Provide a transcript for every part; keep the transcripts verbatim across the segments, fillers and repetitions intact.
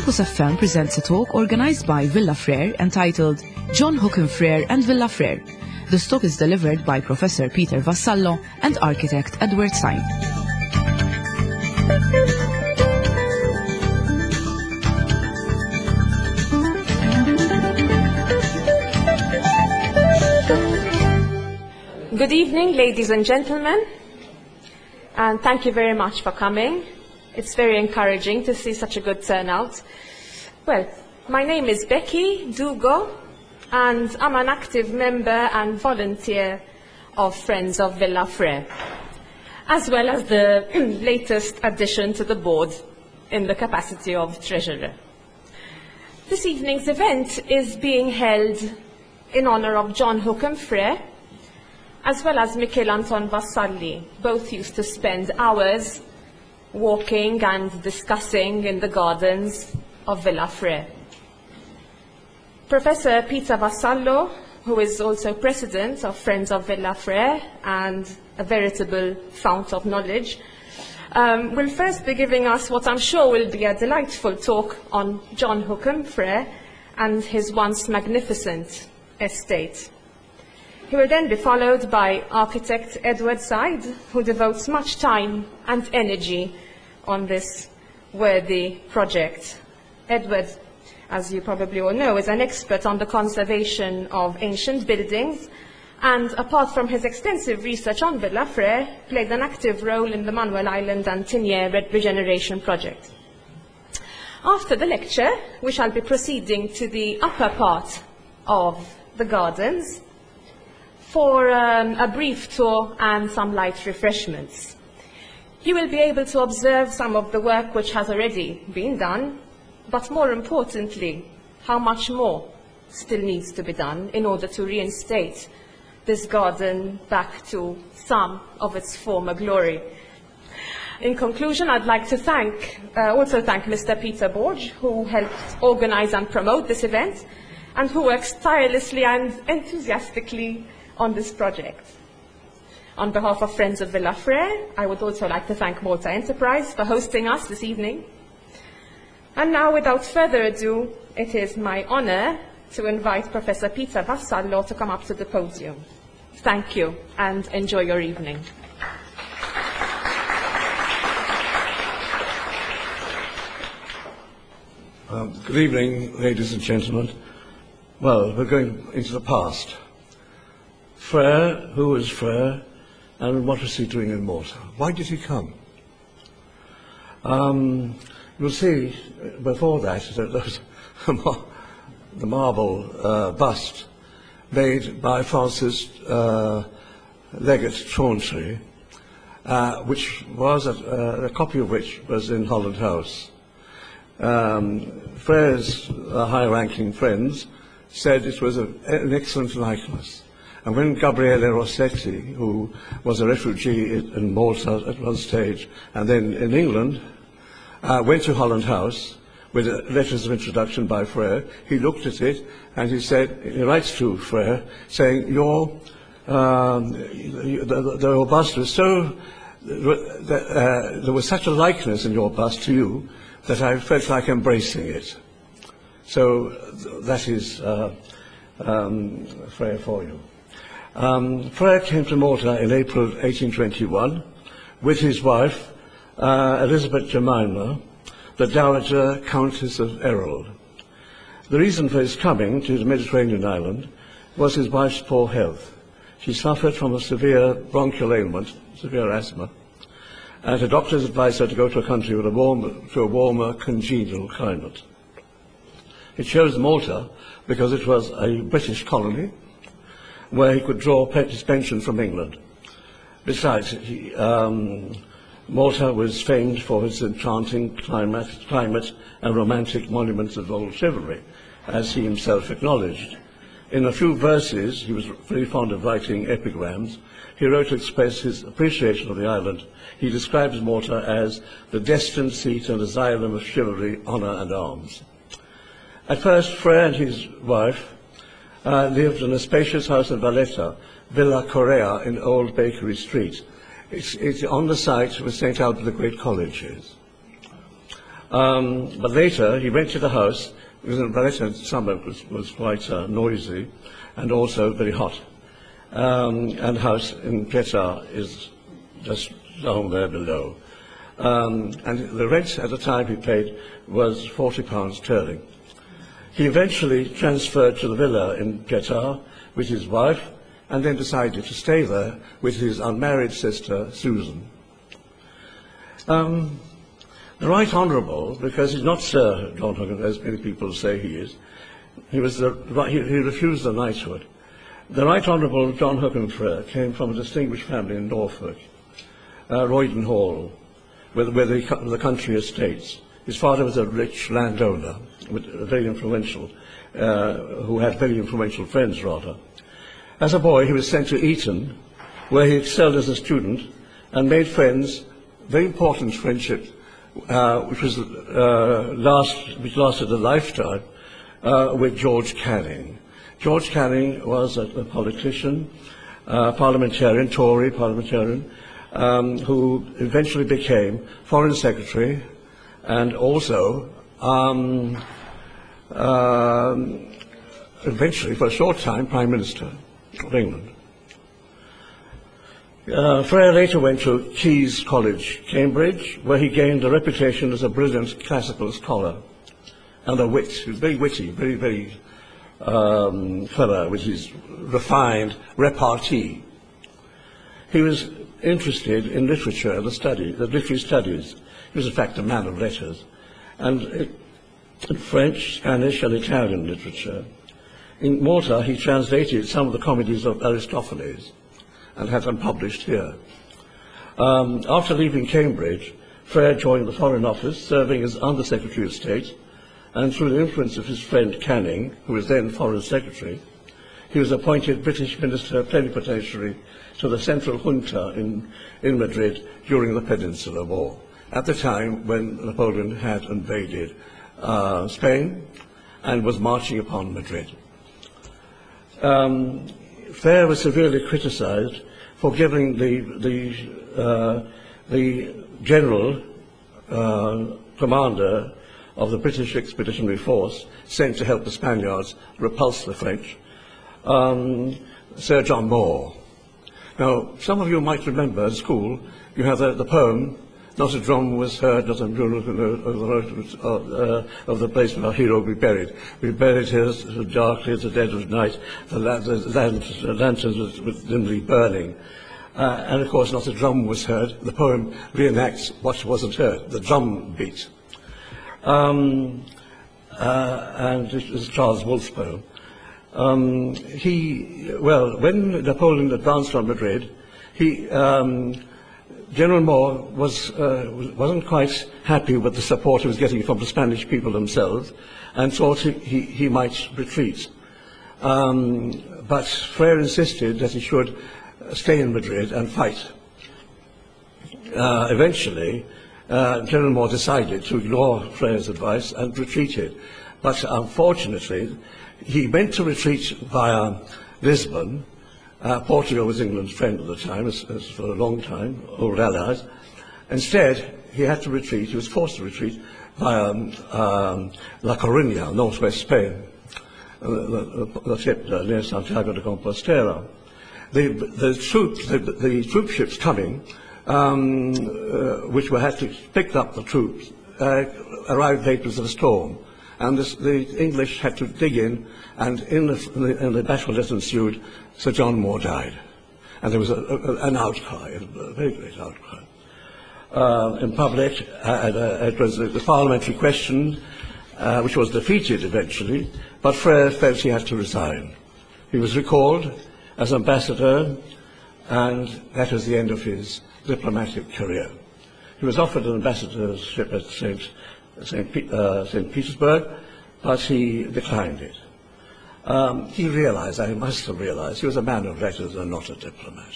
Campus F M presents a talk organized by Villa Frere entitled John Hookham Frere and Villa Frere. This talk is delivered by Professor Peter Vassallo and architect Edward Syme. Good evening, ladies and gentlemen, and thank you very much for coming. It's very encouraging to see such a good turnout. Well, my name is Becky Dugo, and I'm an active member and volunteer of Friends of Villa Frere, as well as the latest addition to the board in the capacity of treasurer. This evening's event is being held in honor of John Hookham Frere, as well as Michel Anton Vassalli. Both used to spend hours walking and discussing in the gardens of Villa Frere. Professor Peter Vassallo, who is also president of Friends of Villa Frere and a veritable fount of knowledge, um, will first be giving us what I'm sure will be a delightful talk on John Hookham Frere and his once magnificent estate. He will then be followed by architect Edward Syme, who devotes much time and energy on this worthy project. Edward, as you probably all know, is an expert on the conservation of ancient buildings, and apart from his extensive research on Villa Frere, played an active role in the Manuel Island and Tinier regeneration project. After the lecture, we shall be proceeding to the upper part of the gardens for um, a brief tour and some light refreshments. You will be able to observe some of the work which has already been done, but more importantly, how much more still needs to be done in order to reinstate this garden back to some of its former glory. In conclusion, I'd like to thank, uh, also thank Mister Peter Borge, who helped organize and promote this event, and who works tirelessly and enthusiastically on this project. On behalf of Friends of Villa Frere, I would also like to thank Malta Enterprise for hosting us this evening. And now, without further ado, it is my honor to invite Professor Peter Vassallo to come up to the podium. Thank you, and enjoy your evening. Um, good evening, ladies and gentlemen. Well, we're going into the past. Frere, who was Frere, and what was he doing in Malta? Why did he come? Um, you'll see before that that there was the marble uh, bust made by Francis uh, Legate Chauncey, uh, which was a, uh, a copy of which was in Holland House. Um, Frere's uh, high-ranking friends said it was a, an excellent likeness. And when Gabriele Rossetti, who was a refugee in Malta at one stage, and then in England, uh, went to Holland House with letters of introduction by Frere, he looked at it and he said, he writes to Frere, saying, your, um, the, the, your bust was so, uh, there was such a likeness in your bust to you that I felt like embracing it. So that is uh, um, Frere for you. Um, Frere came to Malta in April eighteen twenty-one with his wife, uh, Elizabeth Jemima, the Dowager Countess of Errold. The reason for his coming to the Mediterranean island was his wife's poor health. She suffered from a severe bronchial ailment, severe asthma, and her doctors advised her to go to a country with a warm, to a warmer, congenial climate. He chose Malta because it was a British colony, where he could draw his pension from England. Besides, he, um, Malta was famed for its enchanting climate, climate and romantic monuments of old chivalry, as he himself acknowledged. In a few verses, he was very fond of writing epigrams, he wrote to express his appreciation of the island. He describes Malta as the destined seat and asylum of chivalry, honour and arms. At first, Frere and his wife Uh, lived in a spacious house in Valletta, Villa Correa in Old Bakery Street. It's, it's on the site where Saint Albert the Great College is. Um, but later, he rented a house, because the Valletta suburb was, was quite uh, noisy and also very hot. Um, and the house in Qatar is just down there below. Um, and the rent at the time he paid was forty pounds sterling. He eventually transferred to the villa in Qatar with his wife, and then decided to stay there with his unmarried sister, Susan. Um, the Right Honourable, because he's not Sir John Hockenfrere, as many people say he is, he, was the, he, he refused the knighthood. The Right Honourable John Hockenfrere came from a distinguished family in Norfolk, uh, Roydon Hall, where, where the, the country estates. His father was a rich landowner, very influential, uh, who had very influential friends, rather. As a boy, he was sent to Eton, where he excelled as a student and made friends, very important friendship, uh, which was uh, last, which lasted a lifetime, uh, with George Canning. George Canning was a, a politician, uh, parliamentarian, Tory parliamentarian, um, who eventually became Foreign Secretary and also um, um, eventually, for a short time, Prime Minister of England. Uh, Frere later went to Caius College, Cambridge, where he gained a reputation as a brilliant classical scholar and a wit. He was very witty, very, very um, clever with his refined repartee. He was interested in literature, the study, the literary studies. He was, in fact, a man of letters, and it, in French, Spanish, and Italian literature. In Malta, he translated some of the comedies of Aristophanes and had them published here. Um, after leaving Cambridge, Frere joined the Foreign Office, serving as Under Secretary of State, and through the influence of his friend Canning, who was then Foreign Secretary, he was appointed British Minister Plenipotentiary to the Central Junta in, in Madrid during the Peninsular War, at the time when Napoleon had invaded uh, Spain and was marching upon Madrid. Um, Frere was severely criticized for giving the, the, uh, the general uh, commander of the British Expeditionary Force sent to help the Spaniards repulse the French, um, Sir John Moore. Now, some of you might remember at school, you have the, the poem, "Not a drum was heard, not a drum of, uh, of the place where our hero be buried. We buried here so darkly as the dead of night, the, la the, lanterns, the lanterns were dimly burning." Uh, and of course, not a drum was heard. The poem reenacts what wasn't heard, the drum beat. Um, uh, and it was Charles Wolfe's poem. Um, he, well, when Napoleon advanced on Madrid, he, um, General Moore was, uh, wasn't quite happy with the support he was getting from the Spanish people themselves and thought he, he, he might retreat. Um, but Frere insisted that he should stay in Madrid and fight. Uh, eventually, uh, General Moore decided to ignore Frere's advice and retreated. But unfortunately, he meant to retreat via Lisbon. Uh, Portugal was England's friend at the time, as, as for a long time, old allies. Instead, he had to retreat, he was forced to retreat via um, um, La Coruña, northwest Spain, uh, the, the, the ship uh, near Santiago de Compostela. The, the, troops, the, the troop ships coming, um, uh, which were had to pick up the troops, uh, arrived late because of a storm. And this, the English had to dig in, and in the, in the, in the battle that ensued, Sir John Moore died. And there was a, a, an outcry, a very great outcry. Uh, in public, uh, uh, it was the parliamentary question, uh, which was defeated eventually, but Frere felt he had to resign. He was recalled as ambassador, and that was the end of his diplomatic career. He was offered an ambassadorship at Saint Saint Pe uh, Saint Petersburg, but he declined it. Um, he realized, I must have realized, he was a man of letters and not a diplomat.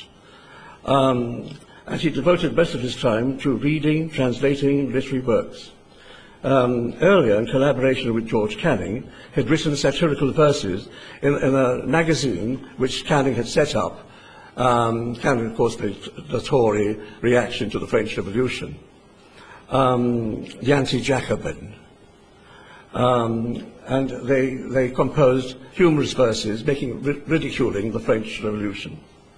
Um, and he devoted most of his time to reading, translating literary works. Um, earlier, in collaboration with George Canning, he had written satirical verses in, in a magazine which Canning had set up. Um, Canning, of course, the, the Tory reaction to the French Revolution. um, the anti-Jacobin. Um, and they, they composed humorous verses, making, ridiculing the French Revolution.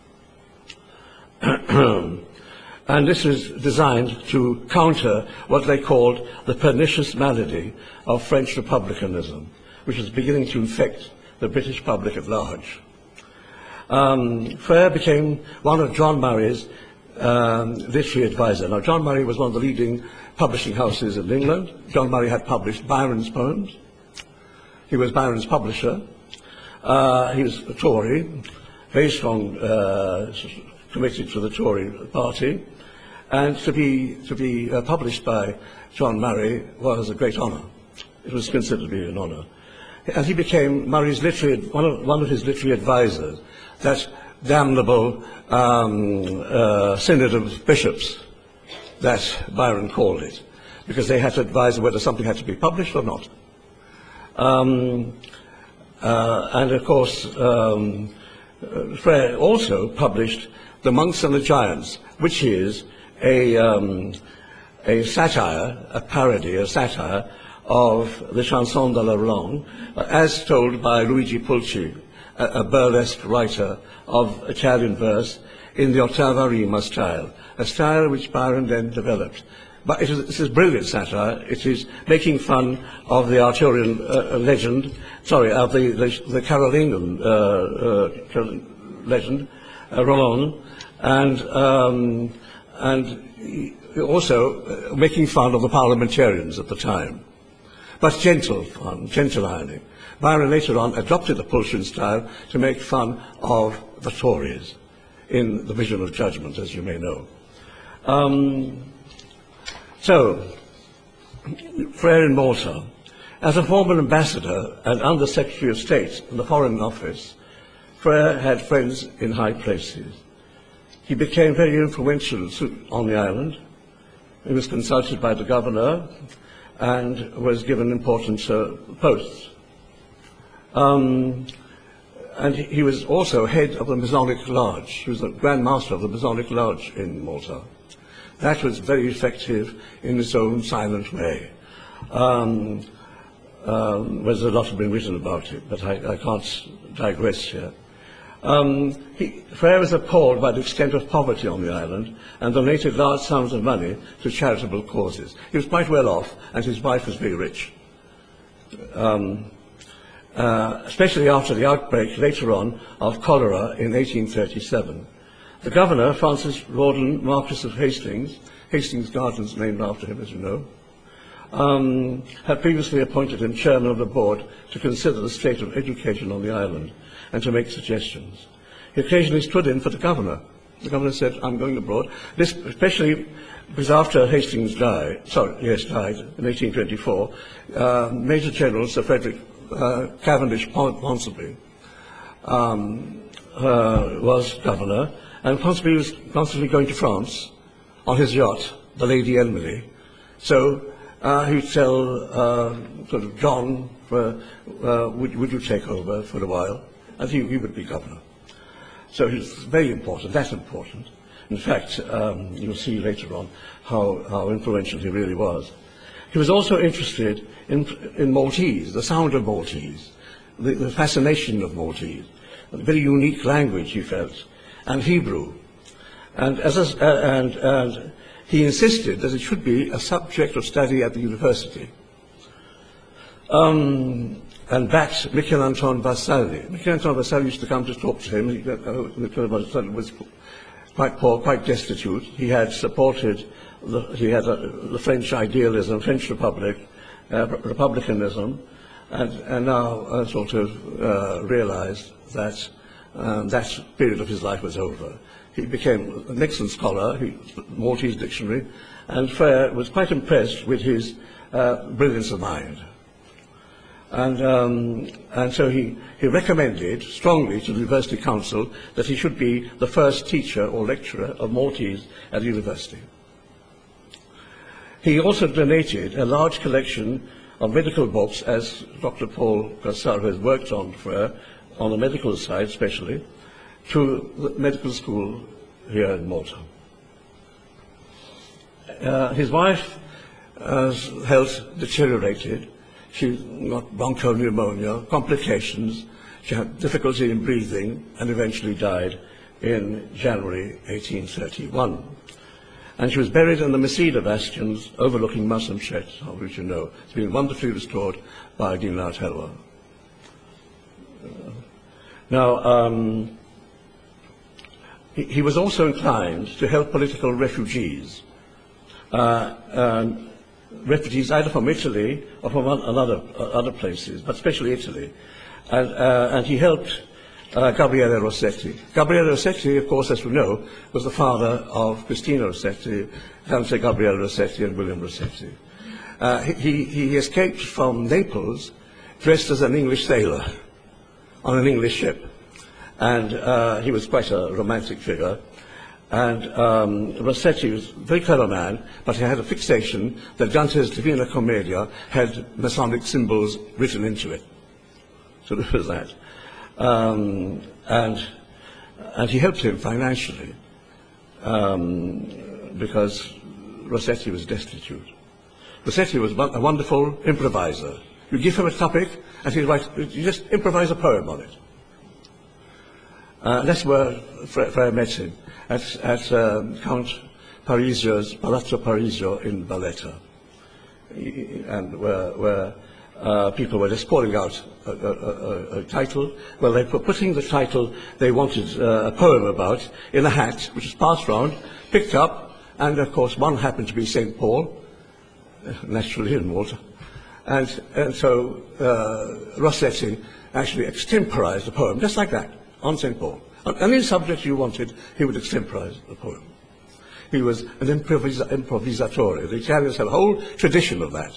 And this was designed to counter what they called the pernicious malady of French republicanism, which was beginning to infect the British public at large. Um, Frere became one of John Murray's um, literary advisor. Now, John Murray was one of the leading publishing houses in England. John Murray had published Byron's poems. He was Byron's publisher. Uh, he was a Tory, very strong, uh, committed to the Tory party. And to be, to be uh, published by John Murray was a great honour. It was considered to be an honour. And he became Murray's literary, one of, one of his literary advisors, that damnable um, uh, synod of bishops that Byron called it, because they had to advise whether something had to be published or not. Um, uh, and of course, um, Frere also published The Monks and the Giants, which is a, um, a satire, a parody, a satire of the Chanson de la Roland, as told by Luigi Pulci, a, a burlesque writer of Italian verse in the ottava rima style, a style which Byron then developed. But it is, it is brilliant satire. It is making fun of the Arthurian uh, legend, sorry, of the, the, the Carolingian uh, uh, legend, uh, Roland, and, um, and also uh, making fun of the parliamentarians at the time. But gentle fun, gentle irony. Byron later on adopted the Pulcian style to make fun of the Tories in The Vision of Judgment, as you may know. Um, so, Frere in Malta, as a former ambassador and under Secretary of State in the Foreign Office, Frere had friends in high places. He became very influential on the island. He was consulted by the governor and was given important uh, posts. Um, and he was also head of the Masonic Lodge. He was the Grand Master of the Masonic Lodge in Malta. That was very effective in its own silent way. Um, um, there's a lot has been written about it, but I, I can't digress here. Um, he, Frere was appalled by the extent of poverty on the island and donated large sums of money to charitable causes. He was quite well off, and his wife was very rich. Um, uh, especially after the outbreak later on of cholera in eighteen thirty-seven. The governor, Francis Rawdon, Marquis of Hastings, Hastings Gardens named after him, as you know, um, had previously appointed him chairman of the board to consider the state of education on the island and to make suggestions. He occasionally stood in for the governor. The governor said, I'm going abroad. This, especially because after Hastings died, sorry, yes, died in eighteen twenty-four, uh, Major General Sir Frederick uh, Cavendish Ponsonby um, uh, was governor, and Ponsonby was constantly going to France on his yacht, the Lady Emily. So uh, he would tell uh, sort of John, for, uh, would, would you take over for a while? And he, he would be governor. So he was very important, that's important. In fact, um, you'll see later on how, how influential he really was. He was also interested in, in Maltese, the sound of Maltese, the, the fascination of Maltese, a very unique language he felt, and Hebrew. And, as a, uh, and, and he insisted that it should be a subject of study at the university. Um, and backed Michel-Antoine Vassalli. Michel-Antoine Vassalli used to come to talk to him. He, uh, Michel-Antoine Vassalli was quite poor, quite destitute. He had supported, the, he had a, the French idealism, French Republic, uh, republicanism, and, and now uh, sort of uh, realized that um, that period of his life was over. He became a Nixon scholar, he, Maltese dictionary, and Frere was quite impressed with his uh, brilliance of mind. And, um, and so he, he recommended strongly to the University Council that he should be the first teacher or lecturer of Maltese at the university. He also donated a large collection of medical books, as Doctor Paul Gassar has worked on Frere, on the medical side especially, to the medical school here in Malta. Uh, his wife As health deteriorated, she got bronchopneumonia, complications, she had difficulty in breathing, and eventually died in January eighteen thirty-one. And she was buried in the Mesida Bastions overlooking Muslimshet, which you know. It's been wonderfully restored by Gilnat Helwa. Uh, now, um, he, he was also inclined to help political refugees. Uh, um, refugees either from Italy or from other, other places, but especially Italy. And, uh, and he helped uh, Gabriele Rossetti. Gabriele Rossetti, of course, as we know, was the father of Cristina Rossetti, Dante Gabriele Rossetti and William Rossetti. Uh, he, he escaped from Naples dressed as an English sailor on an English ship. And uh, he was quite a romantic figure. And um, Rossetti was a very clever man, but he had a fixation that Dante's Divina Commedia had Masonic symbols written into it. So there was that. Um, and, and he helped him financially um, because Rossetti was destitute. Rossetti was a wonderful improviser. You give him a topic and he'd write, you just improvise a poem on it. Uh, that's where Frere met him, at, at um, Count Parisio's, Palazzo Parisio in Valletta, and where, where uh, people were just calling out a, a, a, a title. Well, they were putting the title they wanted uh, a poem about in a hat, which was passed round, picked up, and of course one happened to be Saint Paul, naturally in Malta. And, and so uh, Rossetti actually extemporized the poem, just like that, on Saint Paul. On any subject you wanted, he would extemporize the poem. He was an improvis improvisatore. The Italians have a whole tradition of that.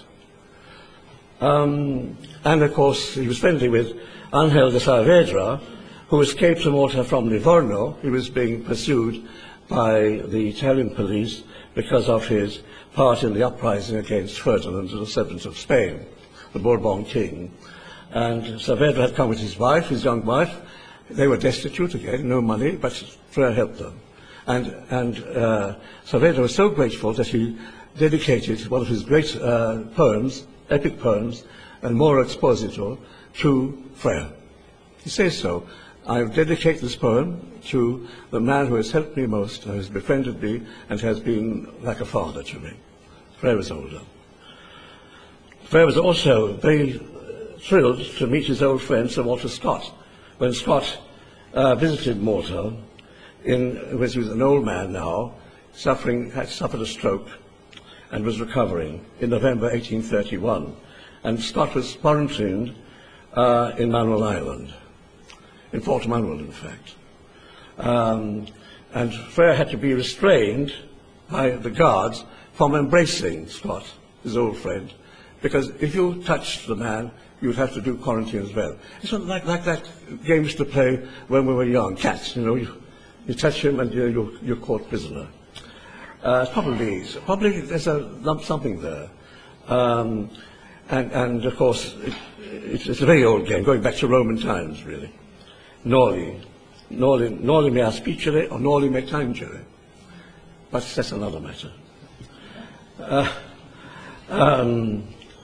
Um, and of course, he was friendly with Angel de Saavedra, who escaped to Malta from Livorno. He was being pursued by the Italian police because of his part in the uprising against Ferdinand the seventh of Spain, the Bourbon king. And Saavedra had come with his wife, his young wife. They were destitute again, no money, but Frere helped them. And, and uh, Saavedra was so grateful that he dedicated one of his great uh, poems, epic poems, and Moro Exposito, to Frere. He says so. I dedicate this poem to the man who has helped me most, who has befriended me, and has been like a father to me. Frere was older. Frere was also very thrilled to meet his old friend Sir Walter Scott. When Scott uh, visited Malta, in, when he was an old man now, suffering, had suffered a stroke and was recovering in November eighteen thirty-one. And Scott was quarantined uh, in Manuel Island, in Fort Manuel, in fact. Um, and Frere had to be restrained by the guards from embracing Scott, his old friend, because if you touched the man, you would have to do quarantine as well. It's not like, like that game we used to play when we were young, cats, you know, you, you touch him and you're, you're, you're caught prisoner. Uh, probably, probably there's a lump something there. Um, and, and of course, it, it's, it's a very old game, going back to Roman times, really. Noli, noli, noli me aspicere or noli me tangere. But that's another matter. Uh, um,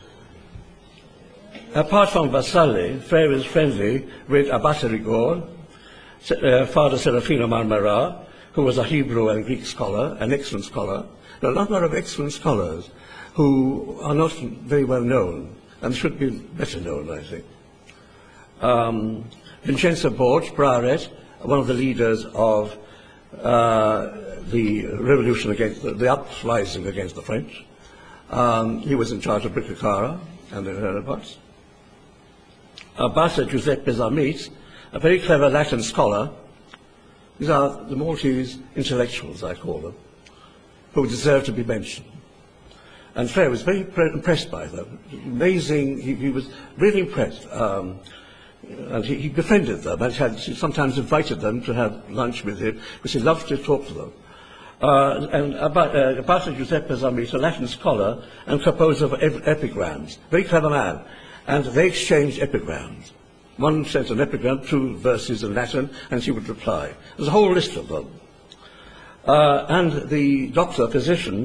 Apart from Vassalli, Frere is friendly with Abate Rigor, uh, Father Serafino Marmara, who was a Hebrew and Greek scholar, an excellent scholar. There are a number of excellent scholars who are not very well known and should be better known, I think. Um, Vincenzo Borg, Praret, one of the leaders of uh, the revolution against the, the uprising against the French. Um, he was in charge of Bricacara and the thereabouts. Abate Giuseppe Zamit, a very clever Latin scholar. These are the Maltese intellectuals, I call them, who deserve to be mentioned. And Frere was very impressed by them. Amazing, he, he was really impressed. Um, and he, he befriended them and had sometimes invited them to have lunch with him, because he loved to talk to them. Uh, and Abate, uh, Abate Giuseppe Zamit, a Latin scholar and composer of epigrams, very clever man. And they exchanged epigrams. One sent an epigram, two verses in Latin, and she would reply. There's a whole list of them. Uh, and the doctor, physician,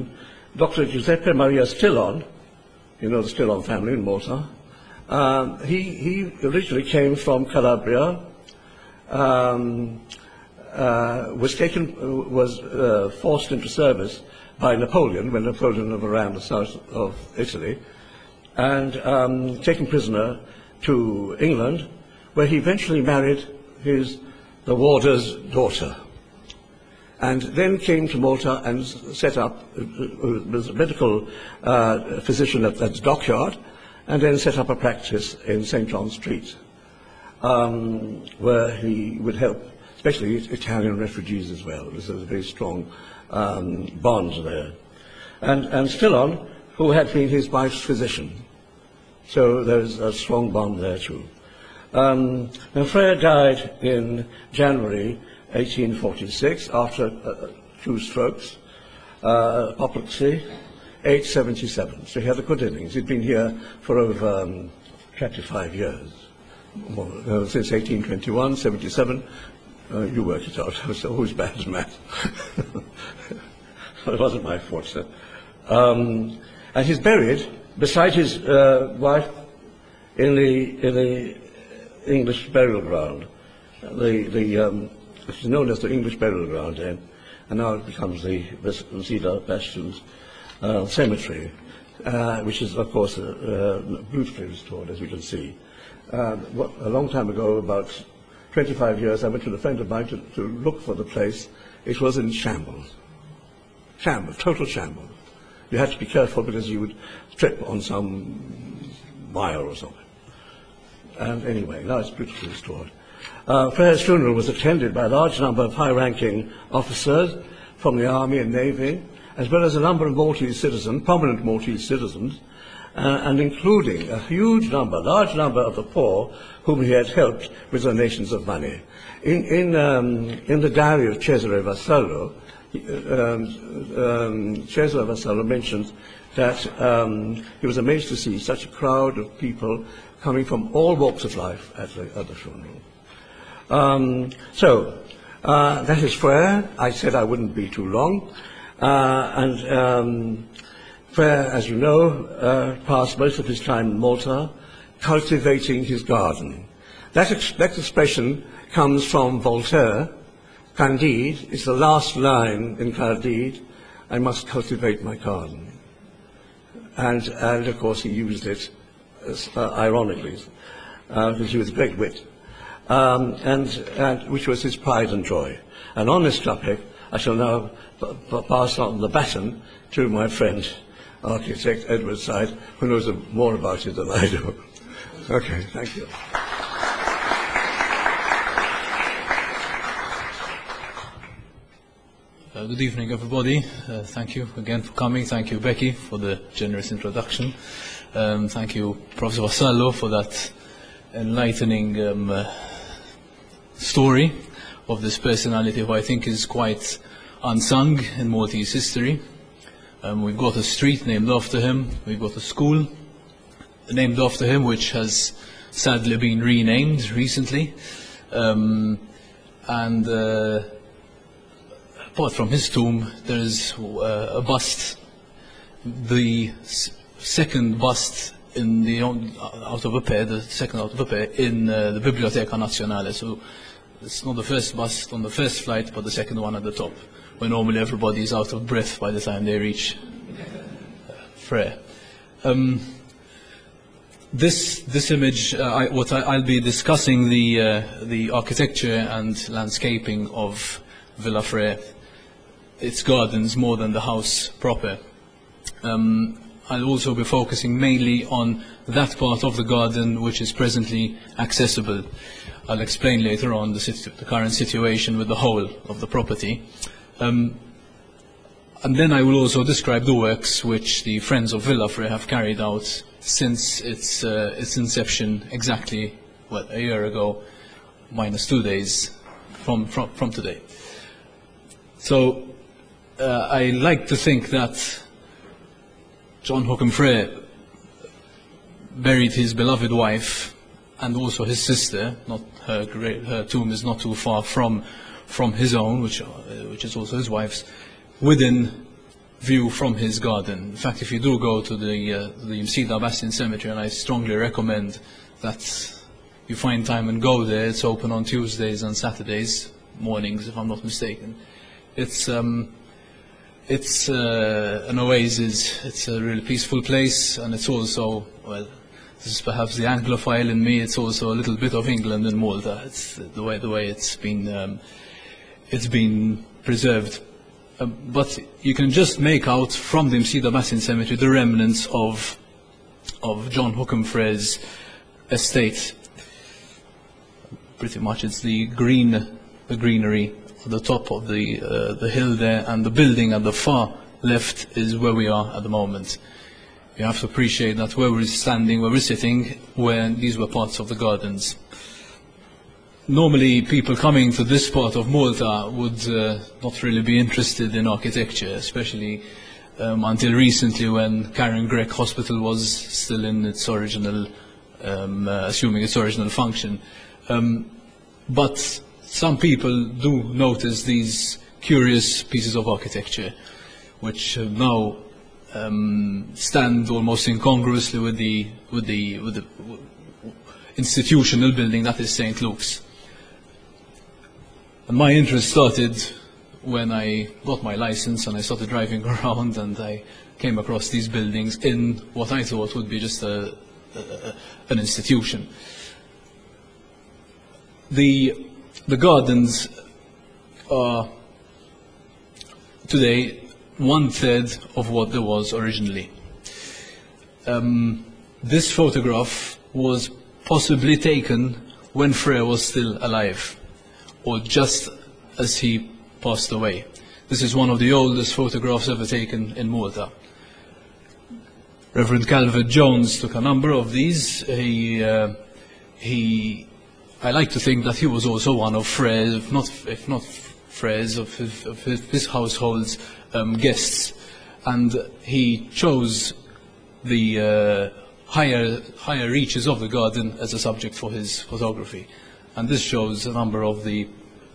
Doctor Giuseppe Maria Stillon, you know the Stillon family in Malta, um, he, he originally came from Calabria, um, uh, was taken, was uh, forced into service by Napoleon when Napoleon was around the south of Italy, and um, taken prisoner to England, where he eventually married his, the warder's daughter, and then came to Malta and set up, uh, was a medical uh, physician at, at the dockyard, and then set up a practice in Saint John Street, um, where he would help, especially Italian refugees as well. There's a very strong um, bond there. And, and Stillon, who had been his wife's physician. So there's a strong bond there too. Um, now Frere died in January eighteen forty-six after uh, two strokes, uh, apoplexy, age seventy-seven. So he had a good innings. He'd been here for over um, twenty-five years, more, uh, since eighteen twenty-one, seventy-seven. Uh, you work it out. I was always bad at math. It wasn't my fault, sir. Um, and he's buried beside his uh, wife in the in the English burial ground. The the um, it's known as the English burial ground then, and now it becomes the Cedar Bastions uh, Cemetery, uh, which is of course uh, uh, beautifully restored, as you can see. Uh, what, a long time ago, about twenty-five years, I went with a friend of mine to, to look for the place. It was in shambles. Shambles, total shambles. You had to be careful because you would trip on some wire or something. And anyway, now it's beautifully restored. Uh, Frere's funeral was attended by a large number of high-ranking officers from the Army and Navy, as well as a number of Maltese citizens, prominent Maltese citizens, uh, and including a huge number, large number of the poor whom he had helped with donations of money. In, in, um, in the diary of Cesare Vassallo, um, um, Cesare Vassallo mentions that um, he was amazed to see such a crowd of people coming from all walks of life at the, at the funeral. Um, so, uh, that is Frere. I said I wouldn't be too long. Uh, and um, Frere, as you know, uh, passed most of his time in Malta cultivating his garden. That, ex that expression comes from Voltaire. Candide is the last line in Candide, I must cultivate my garden. And, and of course, he used it as, uh, ironically, uh, because he was a great wit. Um, and, and which was his pride and joy. And on this topic, I shall now pass on the baton to my friend, architect Edward Syed, who knows more about it than I do. Okay, thank you. Uh, good evening, everybody. Uh, thank you again for coming. Thank you, Becky, for the generous introduction. Um, thank you, Professor Vassallo, for that enlightening um, uh, story of this personality who I think is quite unsung in Maltese history. Um, we've got a street named after him, we've got a school named after him which has sadly been renamed recently, um, and uh, apart from his tomb there is uh, a bust, the s second bust in the out of a pair, the second out of a pair in uh, the Biblioteca Nazionale. So it's not the first bus on the first flight, but the second one at the top, where normally everybody is out of breath by the time they reach uh, Frere. Um, this this image, uh, I, what I, I'll be discussing the uh, the architecture and landscaping of Villa Frere, its gardens more than the house proper. Um, I'll also be focusing mainly on that part of the garden which is presently accessible. I'll explain later on the, situ the current situation with the whole of the property. Um, and then I will also describe the works which the Friends of Villa Frere have carried out since its, uh, its inception exactly, well, a year ago, minus two days from, from, from today. So uh, I like to think that John Hookham Frere buried his beloved wife and also his sister. Not her, great, her tomb is not too far from from his own, which uh, which is also his wife's, within view from his garden. In fact, if you do go to the, uh, the Msida Bassin Cemetery, and I strongly recommend that you find time and go there, it's open on Tuesdays and Saturdays mornings, if I'm not mistaken. It's, um, it's uh, an oasis, it's a really peaceful place, and it's also, well, this is perhaps the Anglophile in me, it's also a little bit of England and Malta. It's the way, the way it's been, um, it's been preserved. Uh, but you can just make out from the Msida Bassin Cemetery the remnants of, of John Hookham Frere's estate. Pretty much it's the green, the greenery at the top of the, uh, the hill there, and the building at the far left is where we are at the moment. You have to appreciate that where we're standing, where we're sitting, where these were parts of the gardens. Normally, people coming to this part of Malta would uh, not really be interested in architecture, especially um, until recently when Karen Gregg Hospital was still in its original, um, uh, assuming its original function. Um, but some people do notice these curious pieces of architecture, which uh, now um, stand almost incongruously with the, with the, with the institutional building that is Saint Luke's. And my interest started when I got my license and I started driving around, and I came across these buildings in what I thought would be just a, a, an institution. The, the gardens are today one third of what there was originally. Um, this photograph was possibly taken when Frere was still alive, or just as he passed away. This is one of the oldest photographs ever taken in Malta. Reverend Calvert-Jones took a number of these. He, uh, he, I like to think that he was also one of Frere's, if not, if not Frere's, of his, of his, his household's um, guests. And he chose the uh, higher, higher reaches of the garden as a subject for his photography. And this shows a number of the,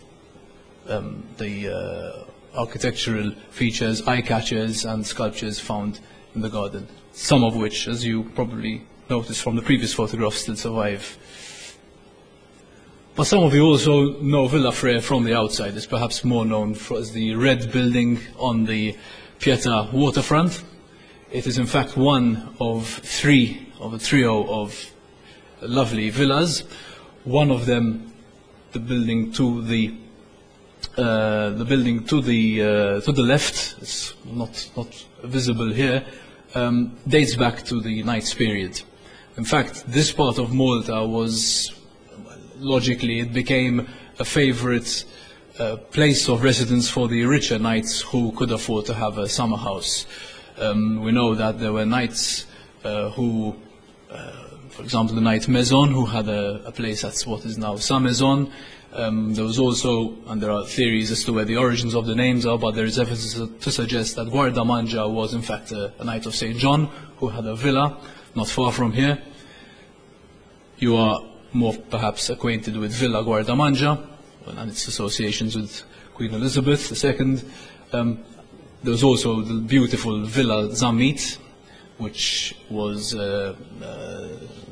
um, the uh, architectural features, eye-catchers and sculptures found in the garden, some of which, as you probably noticed from the previous photographs, still survive. But some of you also know Villa Frere from the outside. It's perhaps more known for, as the red building on the Pieta waterfront. It is in fact one of three, of a trio of lovely villas. One of them, the building to the uh, the building to the uh, to the left, it's not not visible here, um, dates back to the Knights period. In fact, this part of Malta was, logically, it became a favourite uh, place of residence for the richer knights who could afford to have a summer house. Um, we know that there were knights uh, who. Uh, For example, the Knight Maison, who had a, a place at what is now Saint Maison. Um, there was also, and there are theories as to where the origins of the names are, but there is evidence to suggest that Guardamangia was in fact a, a Knight of Saint John, who had a villa not far from here. You are more perhaps acquainted with Villa Guardamangia and its associations with Queen Elizabeth the Second. Um, there was also the beautiful Villa Zammit, which was uh, uh,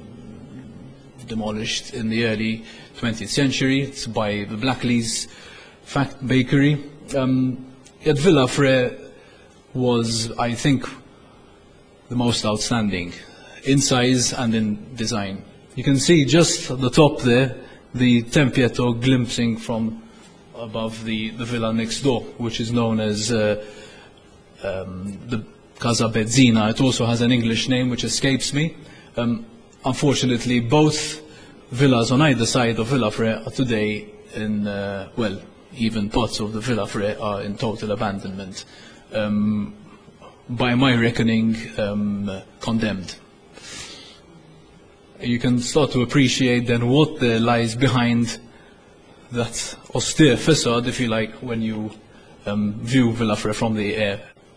demolished in the early twentieth century. It's by the Blackleys Fact Bakery. Um, yet Villa Frere was, I think, the most outstanding in size and in design. You can see just at the top there the Tempietto glimpsing from above the, the villa next door, which is known as uh, um, the Casa Bezzina. It also has an English name which escapes me. Um, unfortunately, both villas on either side of Villa Frere are today in, uh, well, even parts of the Villa Frere are in total abandonment. Um, by my reckoning, um, condemned. You can start to appreciate then what there lies behind that austere facade, if you like, when you um, view Villa Frere from the air.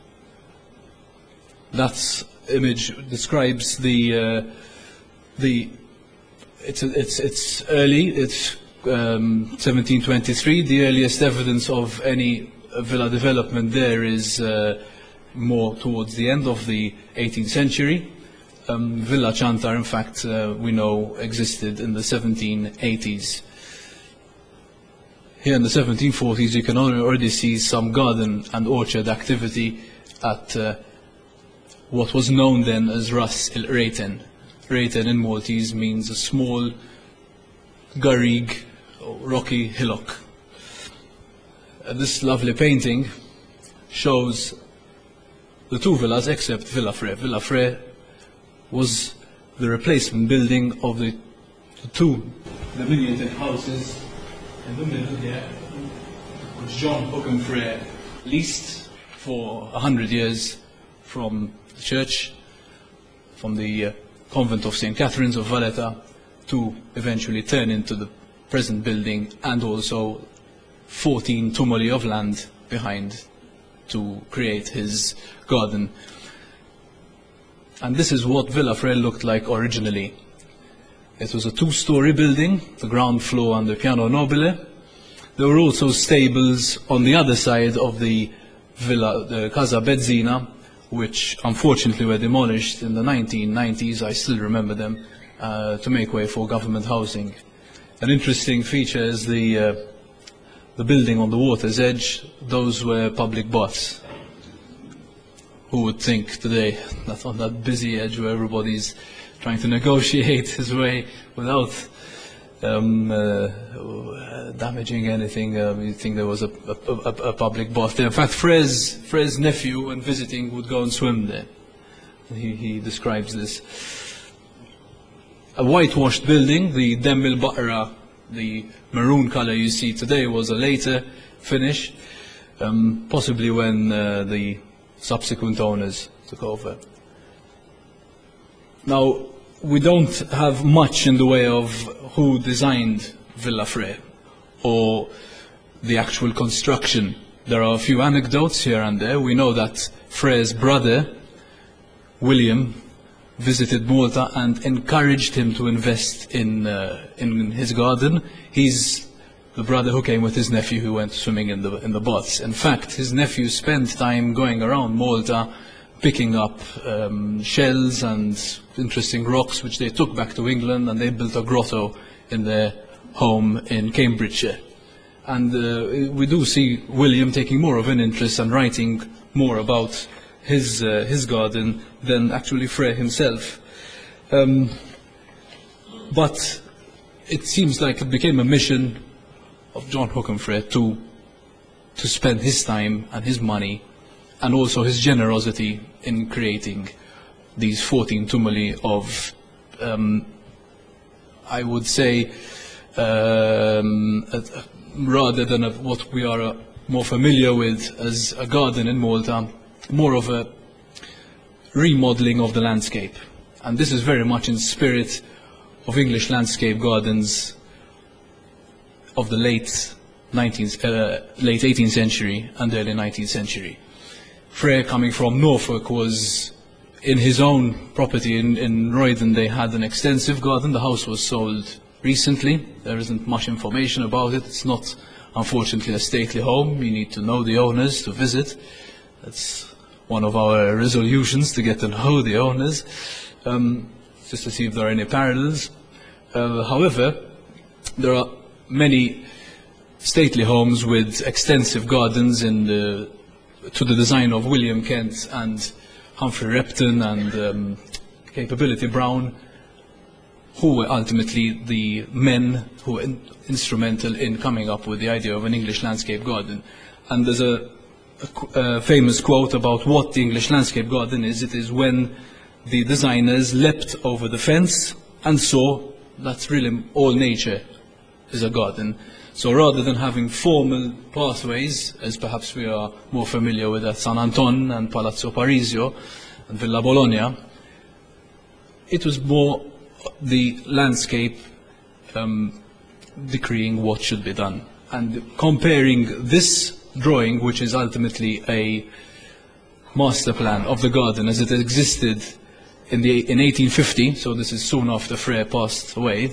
That image describes the uh, the it's it's it's early. It's um, seventeen twenty-three. The earliest evidence of any villa development there is uh, more towards the end of the eighteenth century. Um, Villa Chantar, in fact, uh, we know existed in the seventeen eighties. Here in the seventeen forties, you can already see some garden and orchard activity at uh, what was known then as Ras il Rejten. Rejten in Maltese means a small garrig, or rocky hillock. Uh, this lovely painting shows the two villas except Villa Frere. Villa Frere was the replacement building of the, the two diminutive houses in the middle here, which John Hookham Frere leased for a hundred years from the church, from the uh, convent of Saint Catherine's of Valletta, to eventually turn into the present building, and also fourteen tumuli of land behind to create his garden. And this is what Villa Frere looked like originally. It was a two-story building, the ground floor and the piano nobile. There were also stables on the other side of the villa, the Casa Bezzina, which unfortunately were demolished in the nineteen nineties, I still remember them, uh, to make way for government housing. An interesting feature is the, uh, the building on the water's edge. Those were public baths. Who would think today that on that busy edge where everybody's trying to negotiate his way without um, uh, damaging anything, um, you think there was a, a, a, a public bath there. In fact, Frere's, Frere's nephew, when visiting, would go and swim there. He, he describes this. A whitewashed building, the Demmil Baqra, the maroon color you see today, was a later finish, um, possibly when uh, the subsequent owners took over. Now, we don't have much in the way of who designed Villa Frere or the actual construction. There are a few anecdotes here and there. We know that Frere's brother, William, visited Malta and encouraged him to invest in, uh, in his garden. He's the brother who came with his nephew who went swimming in the, in the baths. In fact, his nephew spent time going around Malta picking up um, shells and interesting rocks which they took back to England, and they built a grotto in their home in Cambridgeshire. And uh, we do see William taking more of an interest and writing more about his, uh, his garden than actually Frere himself. Um, but it seems like it became a mission of John Hookham Frere to, to spend his time and his money and also his generosity in creating these fourteen tumuli of, um, I would say, um, a, a, rather than a, what we are uh, more familiar with as a garden in Malta, more of a remodeling of the landscape. And this is very much in spirit of English landscape gardens of the late nineteenth, uh, late eighteenth century and early nineteenth century. Frere, coming from Norfolk, was in his own property in, in Roydon. They had an extensive garden. The house was sold recently. There isn't much information about it. It's not, unfortunately, a stately home. You need to know the owners to visit. That's one of our resolutions, to get to know the owners, um, just to see if there are any parallels. Uh, however, there are many stately homes with extensive gardens in the, to the design of William Kent and Humphrey Repton and um, Capability Brown, who were ultimately the men who were in, instrumental in coming up with the idea of an English landscape garden. And there's a, a, a famous quote about what the English landscape garden is. It is when the designers leapt over the fence and saw that really all nature is a garden. So rather than having formal pathways, as perhaps we are more familiar with at San Anton and Palazzo Parisio and Villa Bologna, it was more the landscape um, decreeing what should be done. And comparing this drawing, which is ultimately a master plan of the garden as it existed in, the, in eighteen fifty, so this is soon after Frere passed away,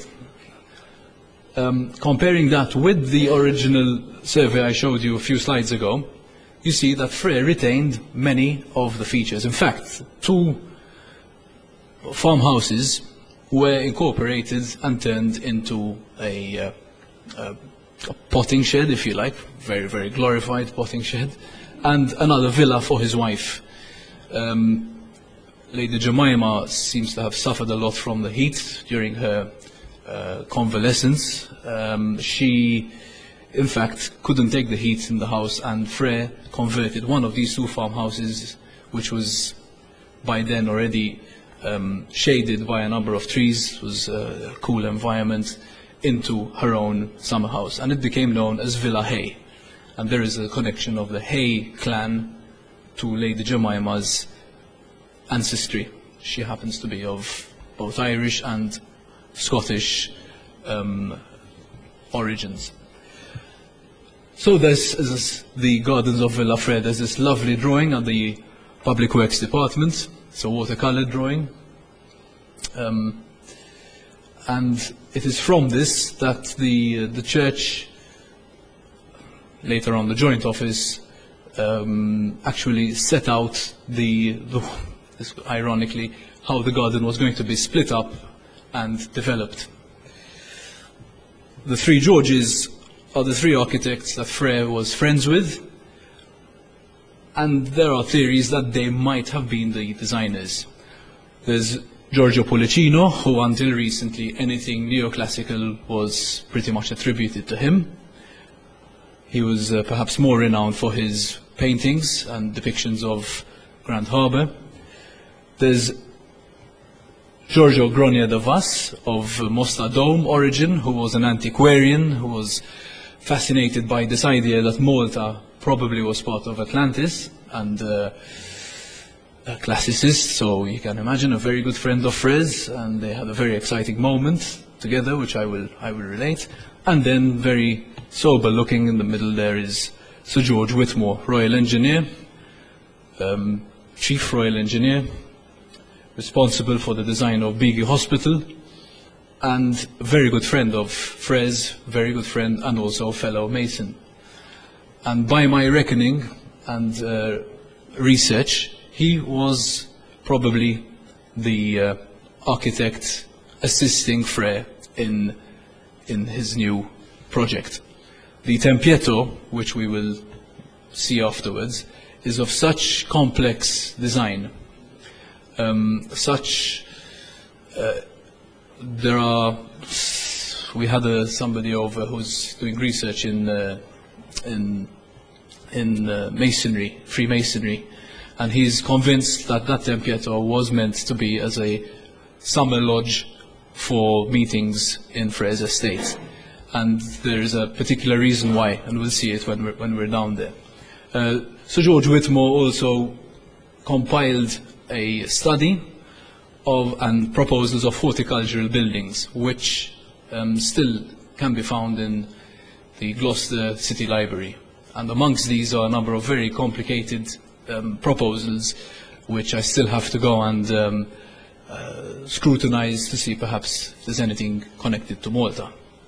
Um, comparing that with the original survey I showed you a few slides ago, you see that Frere retained many of the features. In fact, two farmhouses were incorporated and turned into a, uh, a, a potting shed, if you like, very, very glorified potting shed, and another villa for his wife. Um, Lady Jemima seems to have suffered a lot from the heat during her uh, convalescence. Um, she, in fact, couldn't take the heat in the house, and Frere converted one of these two farmhouses, which was by then already um, shaded by a number of trees, it was a cool environment, into her own summer house. And it became known as Villa Hay. And there is a connection of the Hay clan to Lady Jemima's ancestry. She happens to be of both Irish and Scottish um, origins. So this is the gardens of Villa Frere. There's this lovely drawing at the Public Works Department. It's a watercolour drawing. Um, and it is from this that the, uh, the church, later on the Joint Office, um, actually set out the, the ironically, how the garden was going to be split up and developed. The three Georges are the three architects that Frere was friends with, and there are theories that they might have been the designers. There's Giorgio Policino, who until recently anything neoclassical was pretty much attributed to him. He was uh, perhaps more renowned for his paintings and depictions of Grand Harbour. There's Giorgio Gronier de Vas of Mostadome origin, who was an antiquarian, who was fascinated by this idea that Malta probably was part of Atlantis, and uh, a classicist, so you can imagine a very good friend of Frere's, and they had a very exciting moment together, which I will, I will relate. And then very sober looking in the middle there is Sir George Whitmore, Royal Engineer, um, Chief Royal Engineer, responsible for the design of Beagle Hospital, and a very good friend of Frere's, very good friend, and also a fellow Mason. And by my reckoning and uh, research, he was probably the uh, architect assisting Frere in, in his new project. The Tempietto, which we will see afterwards, is of such complex design. Um, such, uh, there are, we had uh, somebody over who's doing research in, uh, in, in uh, masonry, Freemasonry, and he's convinced that that Tempietto was meant to be as a summer lodge for meetings in Frere's estate. And there is a particular reason why, and we'll see it when we're, when we're down there. Uh, Sir George Whitmore also compiled a study of and proposals of horticultural buildings, which um, still can be found in the Gloucester City Library. And amongst these are a number of very complicated um, proposals, which I still have to go and um, uh, scrutinize to see perhaps if there's anything connected to Malta.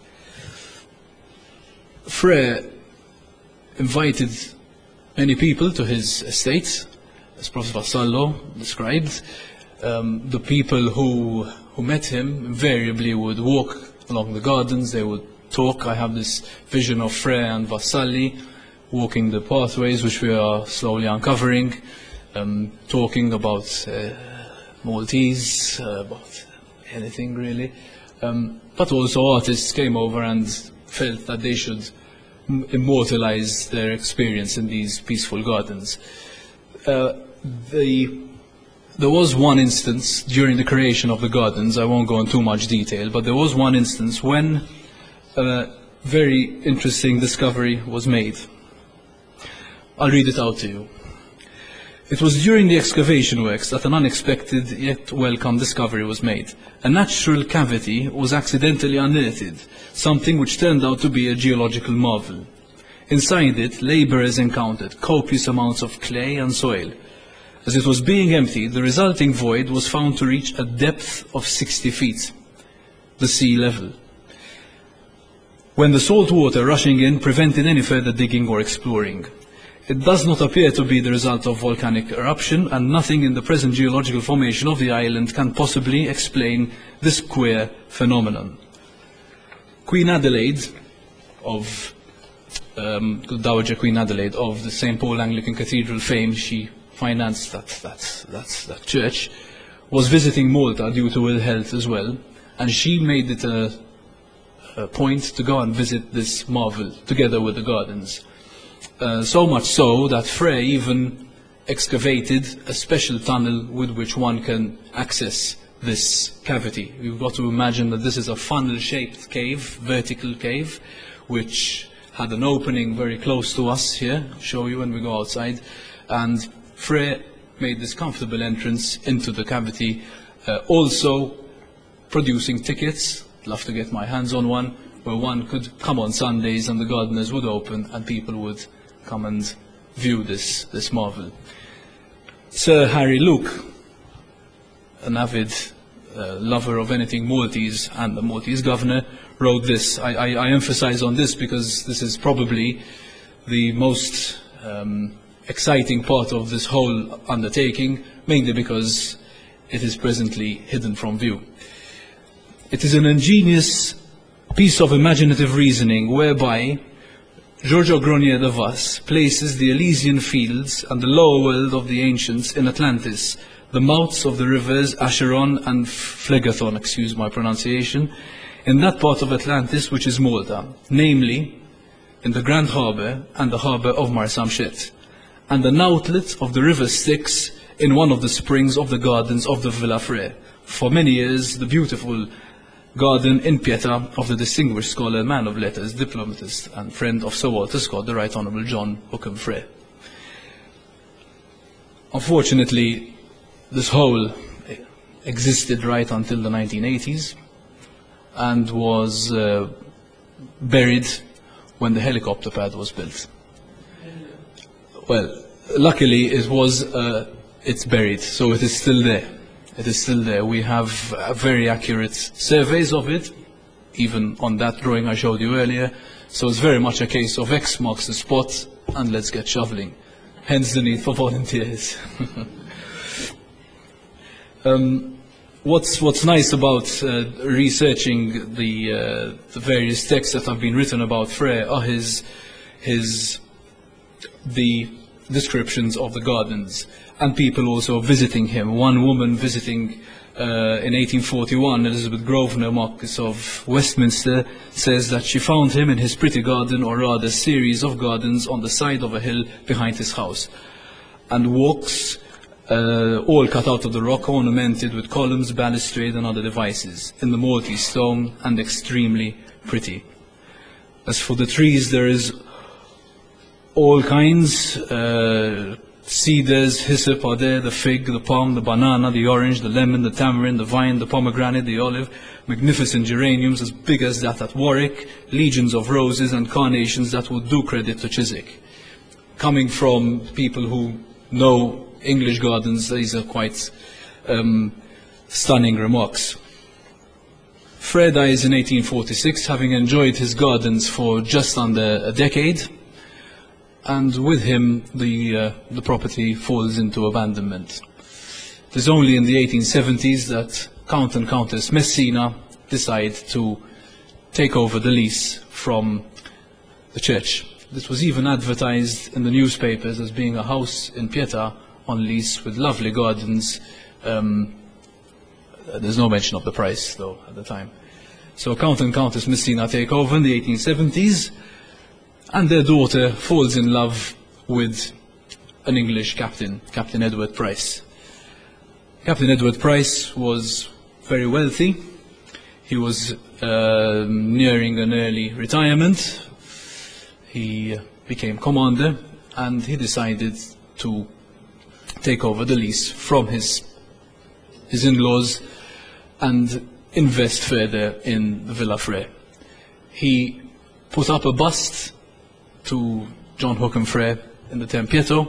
Frere invited many people to his estate, as Professor Vassallo described. Um, the people who, who met him invariably would walk along the gardens, they would talk. I have this vision of Frere and Vassalli walking the pathways which we are slowly uncovering, um, talking about uh, Maltese, uh, about anything really. Um, but also artists came over and felt that they should immortalize their experience in these peaceful gardens. Uh, the, there was one instance during the creation of the gardens, I won't go into too much detail, but there was one instance when a very interesting discovery was made. I'll read it out to you. It was during the excavation works that an unexpected yet welcome discovery was made. A natural cavity was accidentally unearthed, something which turned out to be a geological marvel. Inside it, labourers encountered copious amounts of clay and soil. As it was being emptied, the resulting void was found to reach a depth of sixty feet, the sea level, when the salt water rushing in prevented any further digging or exploring. It does not appear to be the result of volcanic eruption, and nothing in the present geological formation of the island can possibly explain this queer phenomenon. Queen Adelaide of um, Dowager Queen Adelaide of the Saint Paul Anglican Cathedral fame, she financed that, that, that, that church, was visiting Malta due to ill health as well, and she made it a, a point to go and visit this marvel together with the gardens. Uh, so much so that Frey even excavated a special tunnel with which one can access this cavity. You've got to imagine that this is a funnel-shaped cave, vertical cave, which had an opening very close to us here. I'll show you when we go outside. And Frey made this comfortable entrance into the cavity, uh, also producing tickets. I'd love to get my hands on one, where one could come on Sundays and the gardeners would open and people would come and view this, this marvel. Sir Harry Luke, an avid uh, lover of anything Maltese and the Maltese governor, wrote this. I, I, I emphasize on this because this is probably the most um, exciting part of this whole undertaking, mainly because it is presently hidden from view. It is an ingenious piece of imaginative reasoning whereby Giorgio Gronier de Vos places the Elysian fields and the lower world of the ancients in Atlantis, the mouths of the rivers Acheron and Phlegethon, excuse my pronunciation, in that part of Atlantis which is Malta, namely in the Grand Harbour and the harbour of Marsamxett, and an outlet of the river Styx in one of the springs of the gardens of the Villa Frey. For many years, the beautiful garden in Pieta of the distinguished scholar, man of letters, diplomatist, and friend of Sir Walter Scott, the Right Honourable John Hookham Frey. Unfortunately, this hole existed right until the nineteen eighties and was uh, buried when the helicopter pad was built. Well, luckily it was, uh, it's buried, so it is still there. It is still there. We have uh, very accurate surveys of it, even on that drawing I showed you earlier. So it's very much a case of X marks the spot and let's get shoveling. Hence the need for volunteers. um, what's, what's nice about uh, researching the, uh, the various texts that have been written about Frey are his, his, the descriptions of the gardens, and people also visiting him. One woman visiting uh, in eighteen forty-one, Elizabeth Grosvenor, Marquess of Westminster, says that she found him in his pretty garden, or rather series of gardens, on the side of a hill behind his house, and walks uh, all cut out of the rock, ornamented with columns, balustrade and other devices, in the Maltese stone, and extremely pretty. As for the trees, there is all kinds, uh, cedars, hyssop are there, the fig, the palm, the banana, the orange, the lemon, the tamarind, the vine, the pomegranate, the olive, magnificent geraniums as big as that at Warwick, legions of roses and carnations that would do credit to Chiswick. Coming from people who know English gardens, these are quite um, stunning remarks. Frey dies in eighteen forty-six, having enjoyed his gardens for just under a decade, and with him the, uh, the property falls into abandonment. It is only in the eighteen seventies that Count and Countess Messina decide to take over the lease from the church. This was even advertised in the newspapers as being a house in Pieta on lease with lovely gardens. Um, there's no mention of the price, though, at the time. So Count and Countess Messina take over in the eighteen seventies, and their daughter falls in love with an English captain, Captain Edward Price. Captain Edward Price was very wealthy. He was uh, nearing an early retirement. He became commander, and he decided to take over the lease from his, his in-laws and invest further in the Villa Frey. He put up a bust to John Hookham Frey in the Tempietto.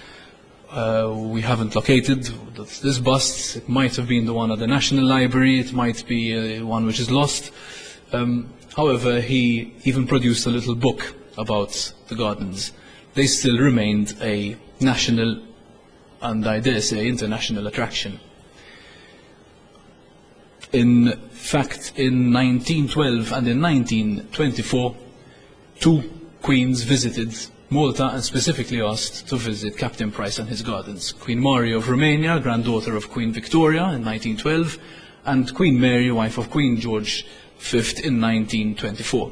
Uh, we haven't located this bust. It might have been the one at the National Library. It might be uh, one which is lost. Um, however, he even produced a little book about the gardens. they still remained a national and, I dare say, international attraction. In fact, in nineteen twelve and in nineteen twenty-four, two queens visited Malta and specifically asked to visit Captain Price and his gardens. Queen Maria of Romania, granddaughter of Queen Victoria in nineteen twelve, and Queen Mary, wife of Queen George the Fifth, in nineteen twenty-four.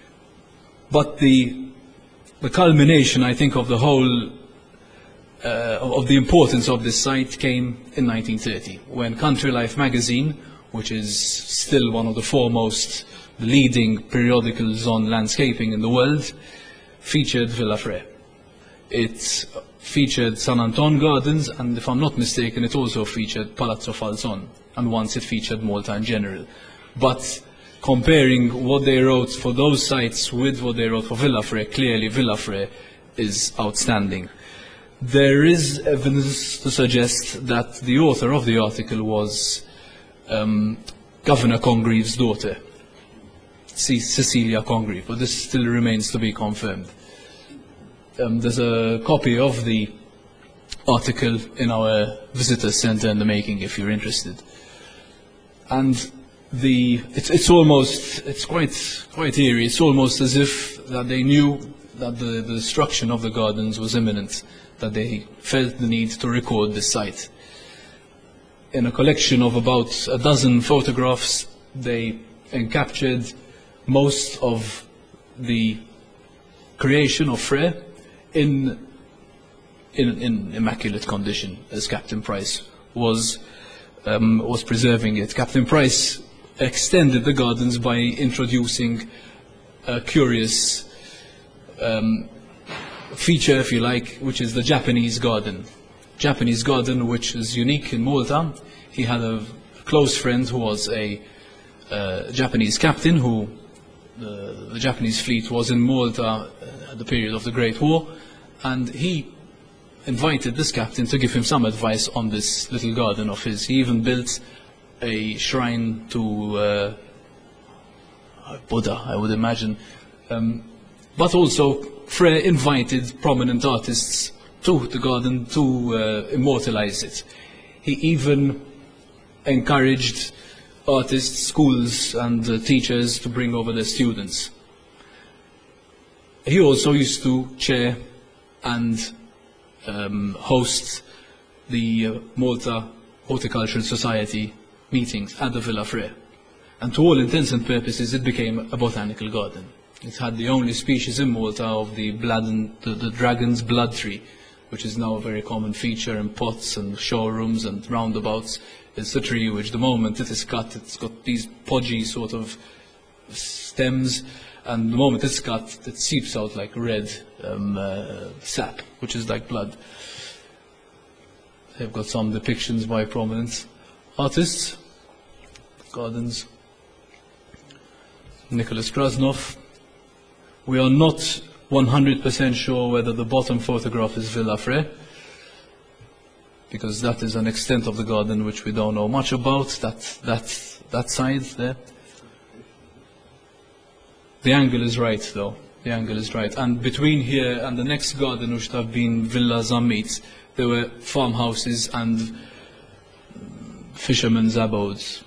But the, the culmination, I think, of the whole, uh, of the importance of this site came in nineteen thirty, when Country Life magazine, which is still one of the foremost leading periodicals on landscaping in the world, featured Villa Frere. It featured San Anton Gardens, and if I'm not mistaken, it also featured Palazzo Falzon, and once it featured Malta in general. But comparing what they wrote for those sites with what they wrote for Villa Frere, clearly Villa Frere is outstanding. There is evidence to suggest that the author of the article was Um, Governor Congreve's daughter, C Cecilia Congreve, but this still remains to be confirmed. Um, there's a copy of the article in our visitor center in the making, if you're interested. And the it's, it's almost it's quite quite eerie. It's almost as if that they knew that the, the destruction of the gardens was imminent, that they felt the need to record this site. In a collection of about a dozen photographs, they encaptured most of the creation of Frere in, in, in immaculate condition, as Captain Price was, um, was preserving it. Captain Price extended the gardens by introducing a curious um, feature, if you like, which is the Japanese garden. Japanese garden, which is unique in Malta. He had a close friend who was a uh, Japanese captain, who uh, the Japanese fleet was in Malta at the period of the Great War, and he invited this captain to give him some advice on this little garden of his. He even built a shrine to uh, Buddha, I would imagine. Um, but also, Frere invited prominent artists to the garden to uh, immortalize it. He even encouraged artists, schools and uh, teachers to bring over their students. He also used to chair and um, host the uh, Malta Horticultural Society meetings at the Villa Frere. And to all intents and purposes, it became a botanical garden. It had the only species in Malta of the, blood and, the, the dragon's blood tree, which is now a very common feature in pots and showrooms and roundabouts. It's a tree which, the moment it is cut, it's got these podgy sort of stems, and the moment it's cut, it seeps out like red um, uh, sap, which is like blood. They've got some depictions by prominent artists, gardens. Nicholas Krasnov. We are not one hundred percent sure whether the bottom photograph is Villa Frere, because that is an extent of the garden which we don't know much about, that, that, that side there. The angle is right, though. The angle is right. And between here and the next garden, which would have been Villa Zammit, there were farmhouses and fishermen's abodes.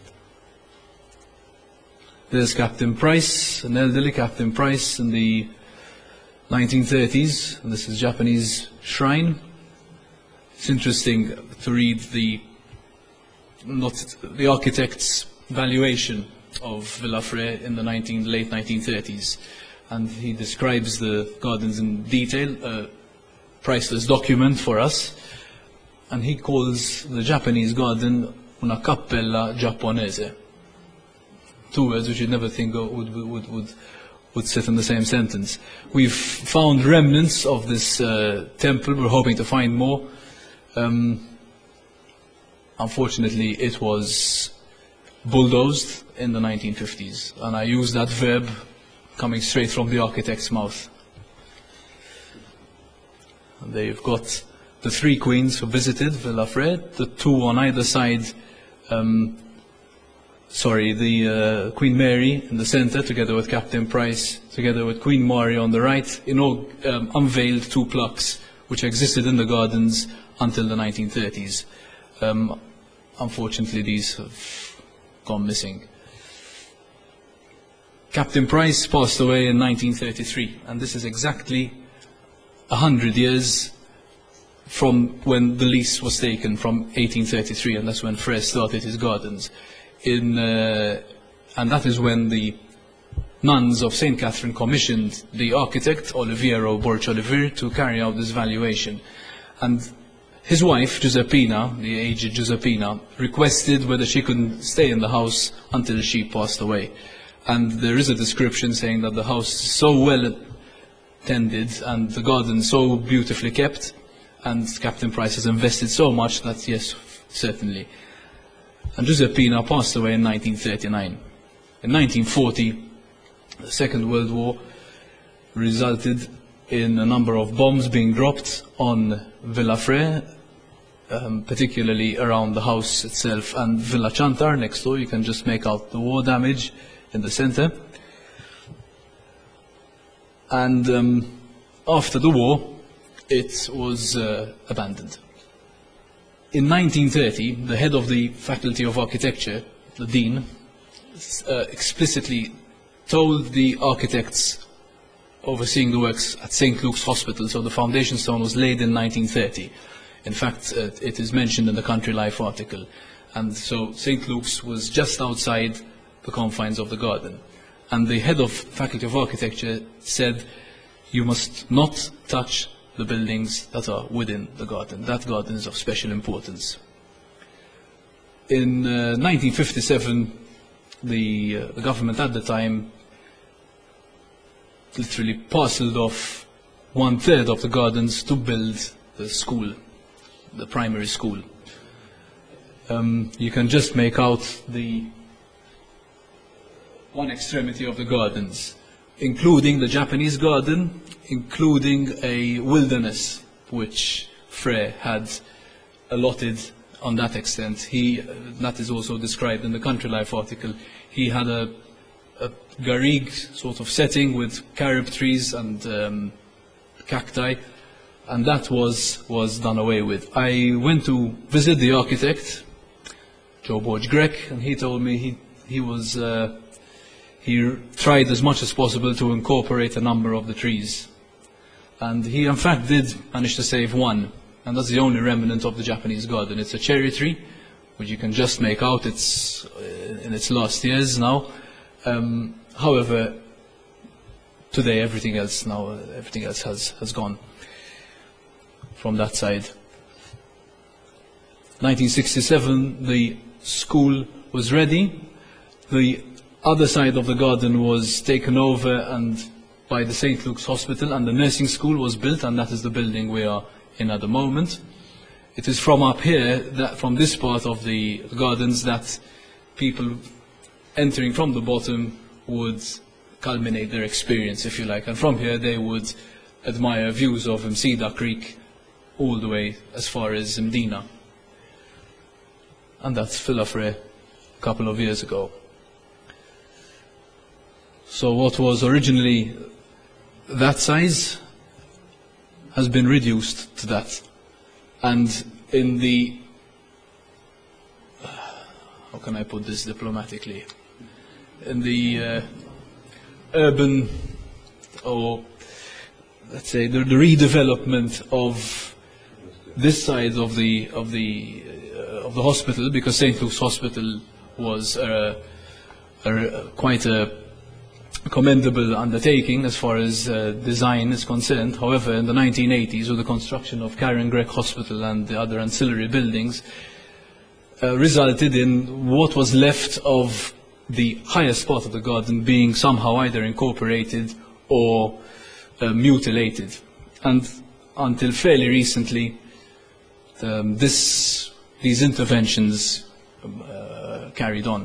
There's Captain Price, an elderly Captain Price in the nineteen thirties, and this is Japanese shrine. It's interesting to read the not the architect's valuation of Villa Frere in the nineteen, late nineteen thirties, and he describes the gardens in detail, a priceless document for us, and he calls the Japanese garden una cappella giapponese. Two words which you'd never think would, would, would, would sit in the same sentence. We've found remnants of this uh, temple. We're hoping to find more. Um, unfortunately, it was bulldozed in the nineteen fifties, and I use that verb coming straight from the architect's mouth. And they've got the three queens who visited Villa Frere, the two on either side um, sorry, the uh, Queen Mary in the centre, together with Captain Price, together with Queen Mary on the right, in all, um, unveiled two plaques which existed in the gardens until the nineteen thirties. Um, unfortunately, these have gone missing. Captain Price passed away in nineteen thirty-three, and this is exactly a hundred years from when the lease was taken, from eighteen thirty-three, and that's when Frere started his gardens. In, uh, and that is when the nuns of Saint Catherine commissioned the architect, Oliviero Borch-Oliver, to carry out this valuation. And his wife, Giuseppina, the aged Giuseppina, requested whether she could stay in the house until she passed away. And there is a description saying that the house is so well tended and the garden so beautifully kept, and Captain Price has invested so much that, yes, certainly. And Giuseppina passed away in nineteen thirty-nine. In nineteen forty, the Second World War resulted in a number of bombs being dropped on Villa Frere, um, particularly around the house itself, and Villa Chantar next door. You can just make out the war damage in the centre. And um, after the war, it was uh, abandoned. In nineteen thirty, the head of the Faculty of Architecture, the Dean, uh, explicitly told the architects overseeing the works at Saint Luke's Hospital, so the foundation stone was laid in nineteen thirty. In fact, uh, it is mentioned in the Country Life article. And so Saint Luke's was just outside the confines of the garden. And the head of Faculty of Architecture said, you must not touch the buildings that are within the garden. That garden is of special importance. In uh, nineteen fifty-seven, the, uh, the government at the time literally parceled off one third of the gardens to build the school, the primary school. Um, you can just make out the one extremity of the gardens, including the Japanese garden, including a wilderness which Frere had allotted on that extent. He, uh, that is also described in the Country Life article. He had a, a garrigue sort of setting with carob trees and um, cacti, and that was, was done away with. I went to visit the architect, Joe Borge-Grech, and he told me he, he was uh, he tried as much as possible to incorporate a number of the trees. And he, in fact, did manage to save one. And that's the only remnant of the Japanese garden. It's a cherry tree, which you can just make out. It's uh, in its last years now. Um, however, today everything else now, uh, everything else has, has gone from that side. nineteen sixty-seven, the school was ready. The other side of the garden was taken over and by the Saint Luke's Hospital, and the nursing school was built, and that is the building we are in at the moment. It is from up here, that from this part of the gardens, that people entering from the bottom would culminate their experience, if you like, and from here they would admire views of Msida Creek all the way as far as Mdina. And that's Villa Frere a couple of years ago. So what was originally that size has been reduced to that. And in the, how can I put this diplomatically, in the uh, urban, or let's say the, the redevelopment of this side of the of the uh, of the hospital, because Saint Luke's Hospital was uh, a, quite a commendable undertaking as far as uh, design is concerned. However, in the nineteen eighties, with the construction of Karen Gregg Hospital and the other ancillary buildings, uh, resulted in what was left of the highest part of the garden being somehow either incorporated or uh, mutilated. And until fairly recently, um, this, these interventions um, uh, carried on.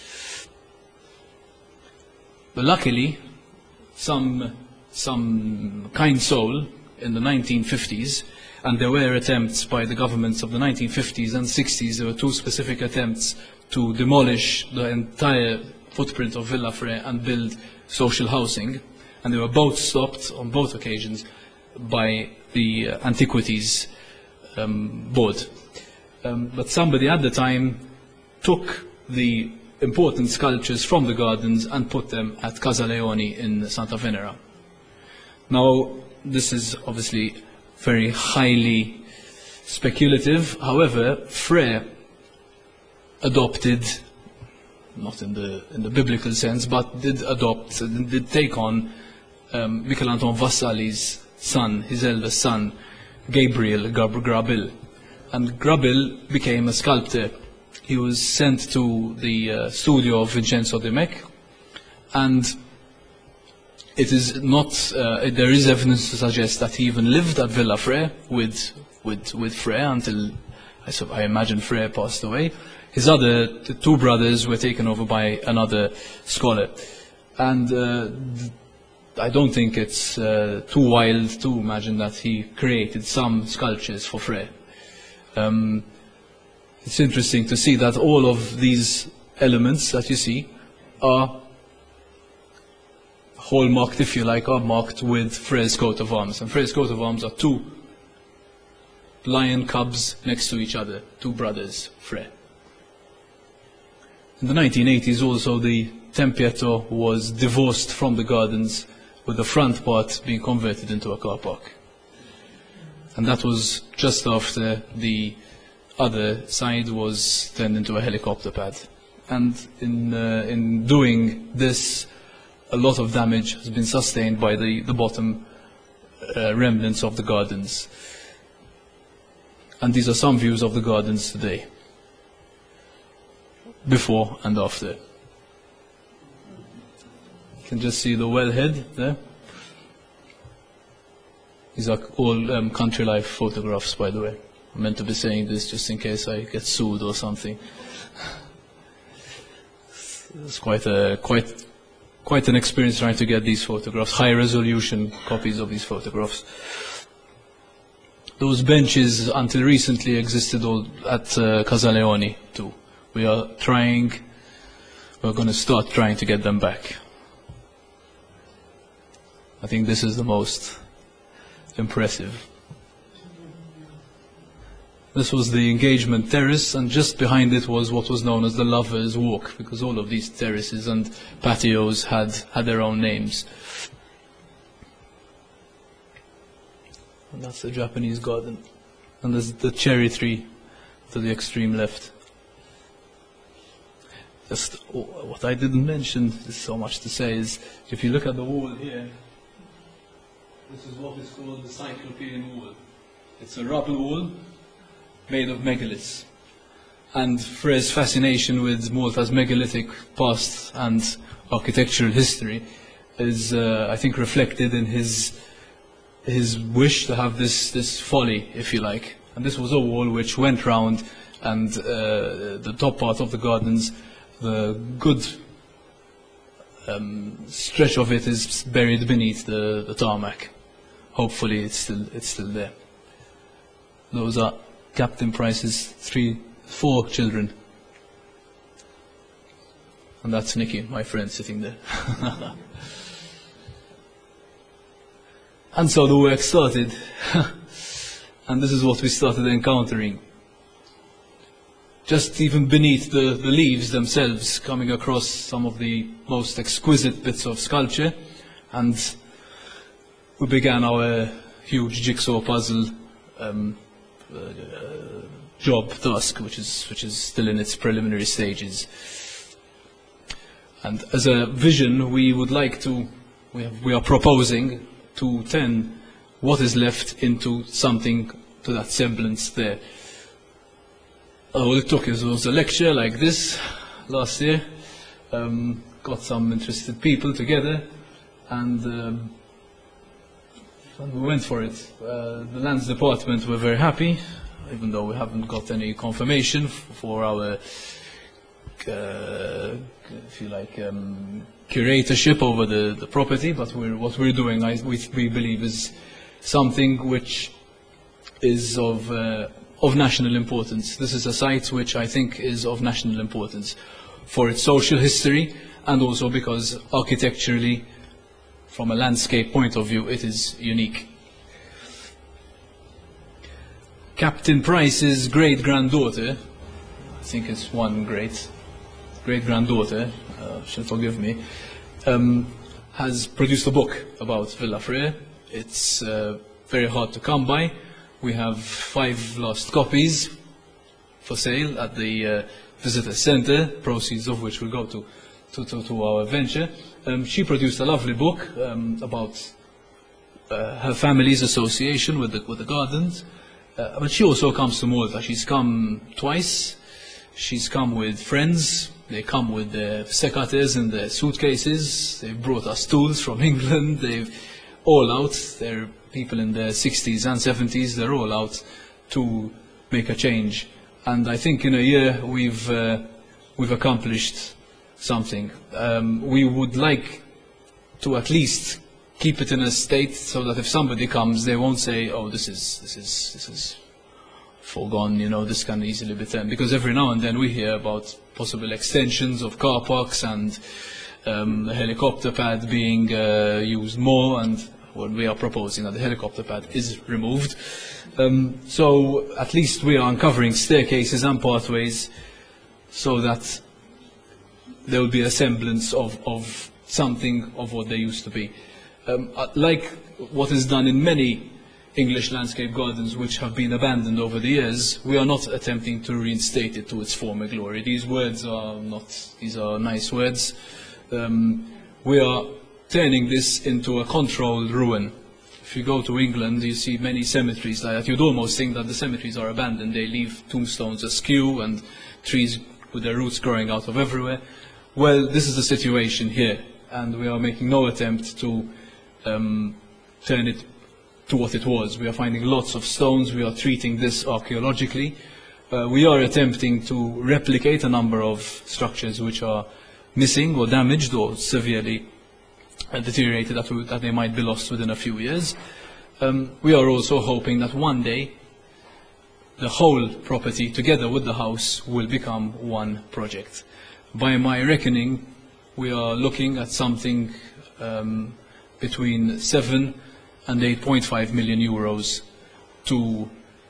But luckily, some, some kind soul in the nineteen fifties And there were attempts by the governments of the nineteen fifties and sixties, there were two specific attempts to demolish the entire footprint of Villa Fre and build social housing. And they were both stopped on both occasions by the uh, Antiquities um, Board. Um, but somebody at the time took the important sculptures from the gardens and put them at Casa Leoni in Santa Venera. Now, this is obviously very highly speculative. However, Fre adopted, not in the, in the biblical sense, but did adopt, did take on um, Michelanton Vassalli's son, his eldest son, Gabriel Grabil. And Grabil became a sculptor. He was sent to the uh, studio of Vincenzo de Mec, and it is not, uh, there is evidence to suggest that he even lived at Villa Fre with, with, with Fre until, I, I imagine, Fre passed away. His other the two brothers were taken over by another scholar. And uh, I don't think it's uh, too wild to imagine that he created some sculptures for Fre. Um, it's interesting to see that all of these elements that you see are hallmarked, if you like, are marked with Fre's coat of arms. And Fre's coat of arms are two lion cubs next to each other, two brothers, Fre. In the nineteen eighties also the Tempietto was divorced from the gardens, with the front part being converted into a car park. And that was just after the other side was turned into a helicopter pad. And in, uh, in doing this, a lot of damage has been sustained by the, the bottom uh, remnants of the gardens. And these are some views of the gardens today, before and after. You can just see the wellhead there. These are all um, country life photographs, by the way. I'm meant to be saying this just in case I get sued or something. It's quite a quite quite an experience trying to get these photographs, high resolution copies of these photographs. Those benches until recently existed all at uh, Casa Leoni too. We are trying, we're going to start trying to get them back. I think this is the most impressive. This was the engagement terrace, and just behind it was what was known as the Lover's Walk, because all of these terraces and patios had, had their own names. And that's the Japanese garden. And there's the cherry tree to the extreme left. Just oh, what I didn't mention, there's so much to say, is if you look at the wall here, this is what is called the Cyclopean wall. It's a rubble wall made of megaliths. And Fre's fascination with Malta's megalithic past and architectural history is, uh, I think, reflected in his his wish to have this, this folly, if you like. And this was a wall which went round, and uh, the top part of the gardens, the good um, stretch of it is buried beneath the, the tarmac. Hopefully it's still, it's still there. Those are Captain Price's three, four children. And that's Nicky, my friend, sitting there. And so the work started. And this is what we started encountering. Just even beneath the, the leaves themselves, coming across some of the most exquisite bits of sculpture. And we began our huge jigsaw puzzle um, uh, job task, which is, which is still in its preliminary stages. And as a vision, we would like to, we, have, we are proposing to turn what is left into something to that semblance there. All it took was a lecture like this last year, um, got some interested people together, and, um, and we went for it. Uh, the lands department were very happy, even though we haven't got any confirmation for our, uh, if you like, um, curatorship over the, the property, but we're, what we're doing, I, we, we believe, is something which is of, uh, of national importance. This is a site which I think is of national importance for its social history, and also because architecturally, from a landscape point of view, it is unique. Captain Price's great-granddaughter, I think it's one great, great-granddaughter, uh, she'll forgive me, um, has produced a book about Villa Frere. It's uh, very hard to come by. We have five lost copies for sale at the uh, visitor centre, proceeds of which will go to, to, to, to our venture. Um, she produced a lovely book um, about uh, her family's association with the, with the gardens. Uh, but she also comes to Malta. She's come twice. She's come with friends. They come with their secateurs and their suitcases. They've brought us tools from England. They've all out. They're people in their sixties and seventies. They're all out to make a change. And I think in a year we've, uh, we've accomplished something. Um, we would like to at least keep it in a state so that if somebody comes, they won't say, oh, this is, this is, this is foregone, you know, this can easily be turned. Because every now and then we hear about possible extensions of car parks and um, a helicopter pad being uh, used more, and what we are proposing that the helicopter pad is removed. Um, so at least we are uncovering staircases and pathways so that there will be a semblance of, of something of what they used to be. Um, like what is done in many English landscape gardens which have been abandoned over the years, we are not attempting to reinstate it to its former glory. These words are not, these are nice words. Um, we are turning this into a controlled ruin. If you go to England, you see many cemeteries like that. You'd almost think that the cemeteries are abandoned. They leave tombstones askew and trees with their roots growing out of everywhere. Well, this is the situation here, and we are making no attempt to um, turn it to what it was. We are finding lots of stones. We are treating this archaeologically. Uh, we are attempting to replicate a number of structures which are missing or damaged or severely uh, deteriorated, that, we, that they might be lost within a few years. Um, we are also hoping that one day the whole property, together with the house, will become one project. By my reckoning, we are looking at something um, between seven and eight point five million euros to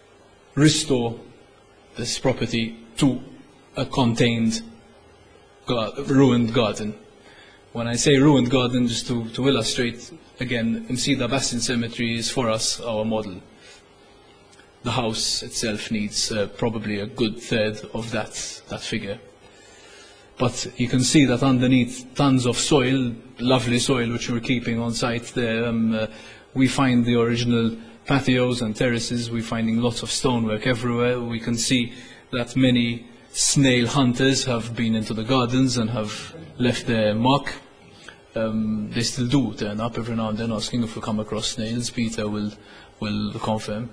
restore this property to a contained, gar ruined garden. When I say ruined garden, just to, to illustrate, again, Msida Bassin Cemetery is for us our model. The house itself needs uh, probably a good third of that, that figure. But you can see that underneath tons of soil, lovely soil which we're keeping on site there, um, uh, we find the original patios and terraces. We're finding lots of stonework everywhere. We can see that many snail hunters have been into the gardens and have left their mark. Um, they still do turn up every now and then asking if we come across snails. Peter will, will confirm.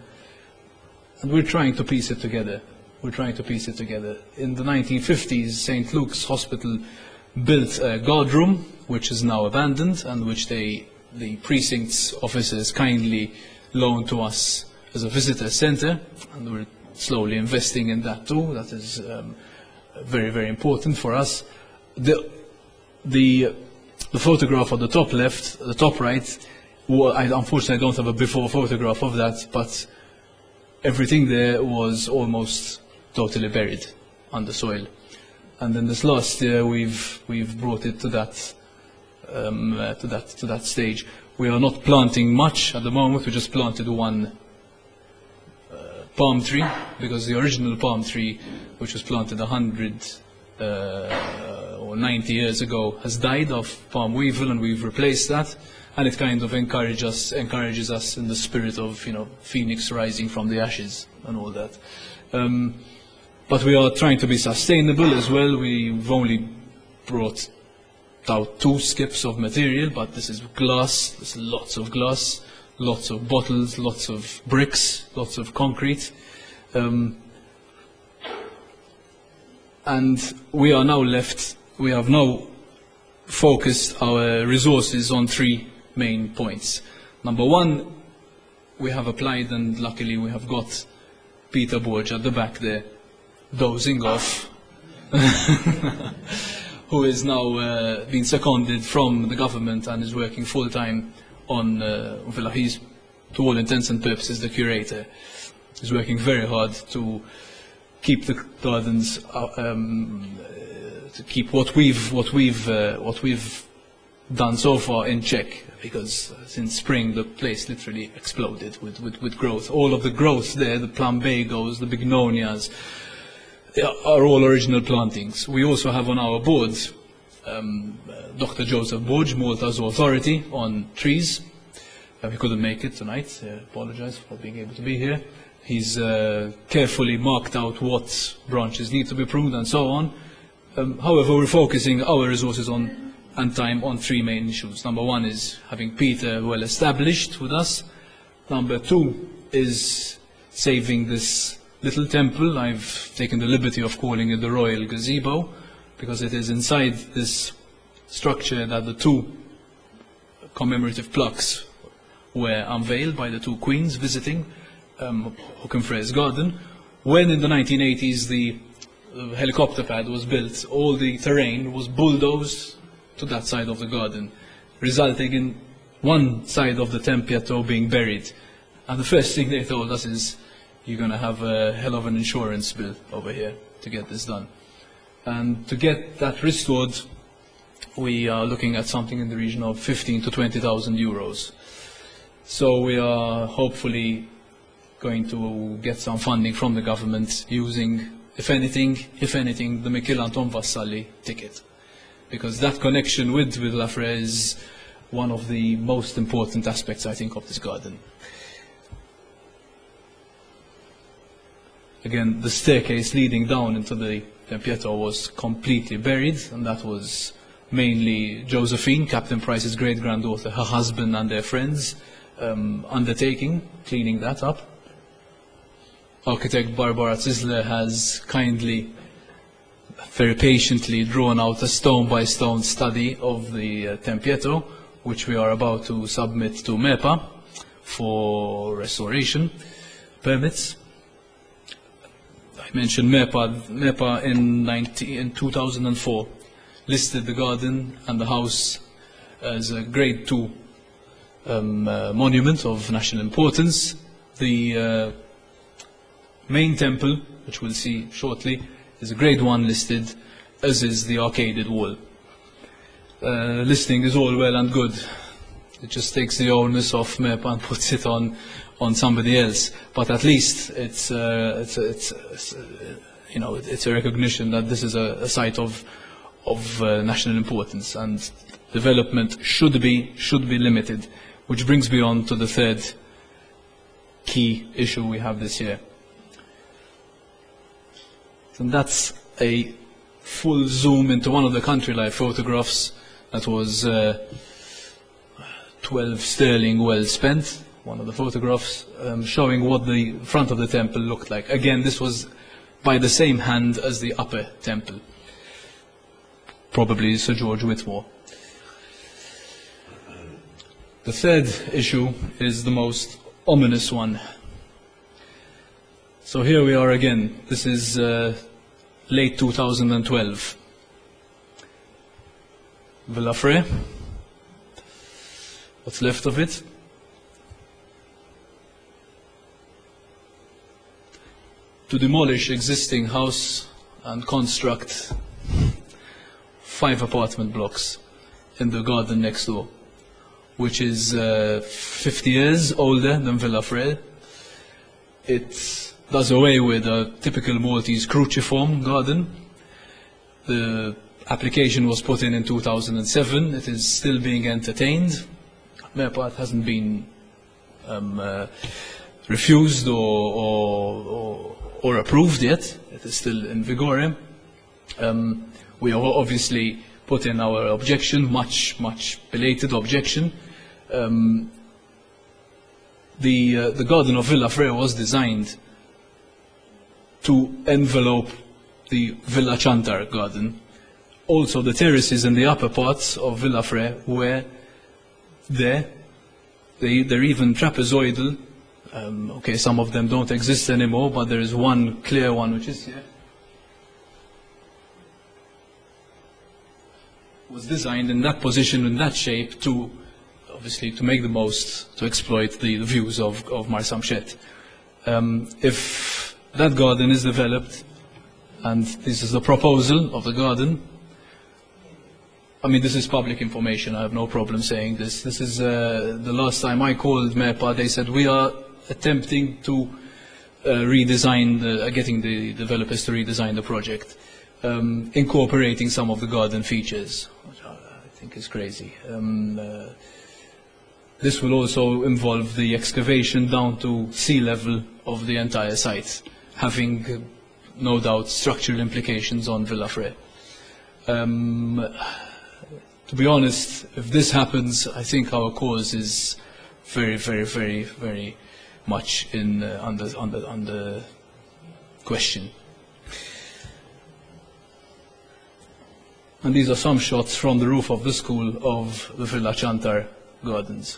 And we're trying to piece it together. We're trying to piece it together. In the nineteen fifties, Saint Luke's Hospital built a guard room, which is now abandoned, and which they, the precinct's officers kindly loaned to us as a visitor centre, and we're slowly investing in that too. That is um, very, very important for us. The, the, the photograph on the top left, the top right, well, I unfortunately don't have a before photograph of that, but everything there was almost totally buried under soil. And then this last year we've we've brought it to that um, uh, to that to that stage. We are not planting much at the moment. We just planted one uh, palm tree, because the original palm tree, which was planted a hundred uh, or ninety years ago, has died of palm weevil, and we've replaced that. And it kind of encourages us, encourages us in the spirit of, you know, phoenix rising from the ashes and all that. Um, but we are trying to be sustainable as well. We've only brought out two skips of material, but this is glass. There's lots of glass, lots of bottles, lots of bricks, lots of concrete. Um, and we are now left, we have now focused our resources on three main points. Number one, we have applied, and luckily we have got Peter Borge at the back there, dozing off, who is now uh, being seconded from the government and is working full-time on uh, Villa. He's, to all intents and purposes, the curator. He's working very hard to keep the gardens, uh, um, uh, to keep what we've, what we've, uh, what we've done so far in check, because uh, since spring the place literally exploded with, with, with growth. All of the growth there, the plumbagos, the bignonias, are all original plantings. We also have on our board um, uh, Doctor Joseph Borge, Malta's authority on trees. Uh, he couldn't make it tonight. I apologize for being able to be here. He's uh, carefully marked out what branches need to be pruned and so on. Um, however, we're focusing our resources on and time on three main issues. Number one is having Peter well established with us. Number two is saving this little temple. I've taken the liberty of calling it the Royal Gazebo, because it is inside this structure that the two commemorative plaques were unveiled by the two queens visiting um, Auchenfrere's garden. When in the nineteen eighties the uh, helicopter pad was built, all the terrain was bulldozed to that side of the garden, resulting in one side of the Tempietto being buried. And the first thing they told us is, you're going to have a hell of an insurance bill over here to get this done. And to get that restored, we are looking at something in the region of fifteen to twenty thousand euros. So we are hopefully going to get some funding from the government using, if anything, if anything, the Michel Anton Vassalli ticket. Because that connection with Villa Frere is one of the most important aspects, I think, of this garden. Again, the staircase leading down into the Tempietto was completely buried, and that was mainly Josephine, Captain Price's great-granddaughter, her husband and their friends, um, undertaking, cleaning that up. Architect Barbara Zisler has kindly, very patiently drawn out a stone-by-stone study of the uh, Tempietto, which we are about to submit to MEPA for restoration permits. I mentioned MEPA. MEPA in, in two thousand four listed the garden and the house as a grade two um, uh, monument of national importance. The uh, main temple, which we'll see shortly, is a grade one listed, as is the arcaded wall. Uh, listing is all well and good. It just takes the onus off MEPA and puts it on on somebody else. But at least it's uh, it's, it's, it's uh, you know it's a recognition that this is a, a site of of uh, national importance, and development should be should be limited. Which brings me on to the third key issue we have this year. And that's a full zoom into one of the country life photographs that was uh, twelve sterling well spent. One of the photographs um, showing what the front of the temple looked like. Again, this was by the same hand as the upper temple, probably Sir George Whitmore. The third issue is the most ominous one. So here we are again. This is uh, late two thousand twelve. Villa Frere. What's left of it? To demolish existing house and construct five apartment blocks in the garden next door, which is uh, fifty years older than Villa Frere. It does away with a typical Maltese cruciform garden. The application was put in in two thousand seven. It is still being entertained. MEPA hasn't been um, uh, refused or, or, or, or approved yet. It is still in vigor. Um, we obviously put in our objection, much, much belated objection. Um, the, uh, the garden of Villa Frere was designed to envelope the Villa Chantar garden. Also, the terraces in the upper parts of Villa Frere were there. They, they're even trapezoidal Um, okay, some of them don't exist anymore, but there is one clear one which is here. Was designed in that position, in that shape, to obviously to make the most, to exploit the, the views of, of Mar Samchet. Um, if that garden is developed, and this is the proposal of the garden, I mean, this is public information, I have no problem saying this. This is uh, the last time I called MEPA, they said we are attempting to uh, redesign, the, uh, getting the developers to redesign the project, um, incorporating some of the garden features, which I think is crazy. Um, uh, this will also involve the excavation down to sea level of the entire site, having uh, no doubt structural implications on Villa Frere. Um, to be honest, if this happens, I think our cause is very, very, very, very much in uh, under, under, under question. And these are some shots from the roof of the school of the Villa Chantar Gardens.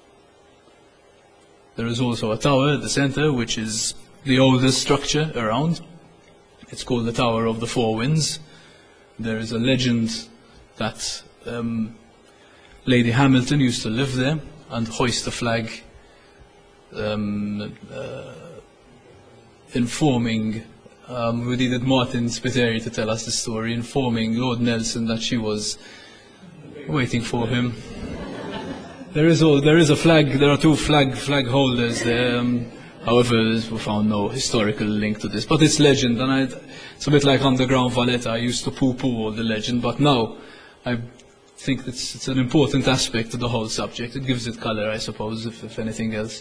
There is also a tower at the center, which is the oldest structure around. It's called the Tower of the Four Winds. There is a legend that um, Lady Hamilton used to live there and hoist a flag um, uh, informing, um, we needed Martin Spiteri to tell us the story, informing Lord Nelson that she was waiting for him. There is, all, there is a flag, there are two flag, flag holders there. Um, However, we found no historical link to this, but it's legend, and I, it's a bit like Underground Valletta. I used to poo-poo all the legend, but now I think it's, it's an important aspect to the whole subject. It gives it color, I suppose, if, if anything else.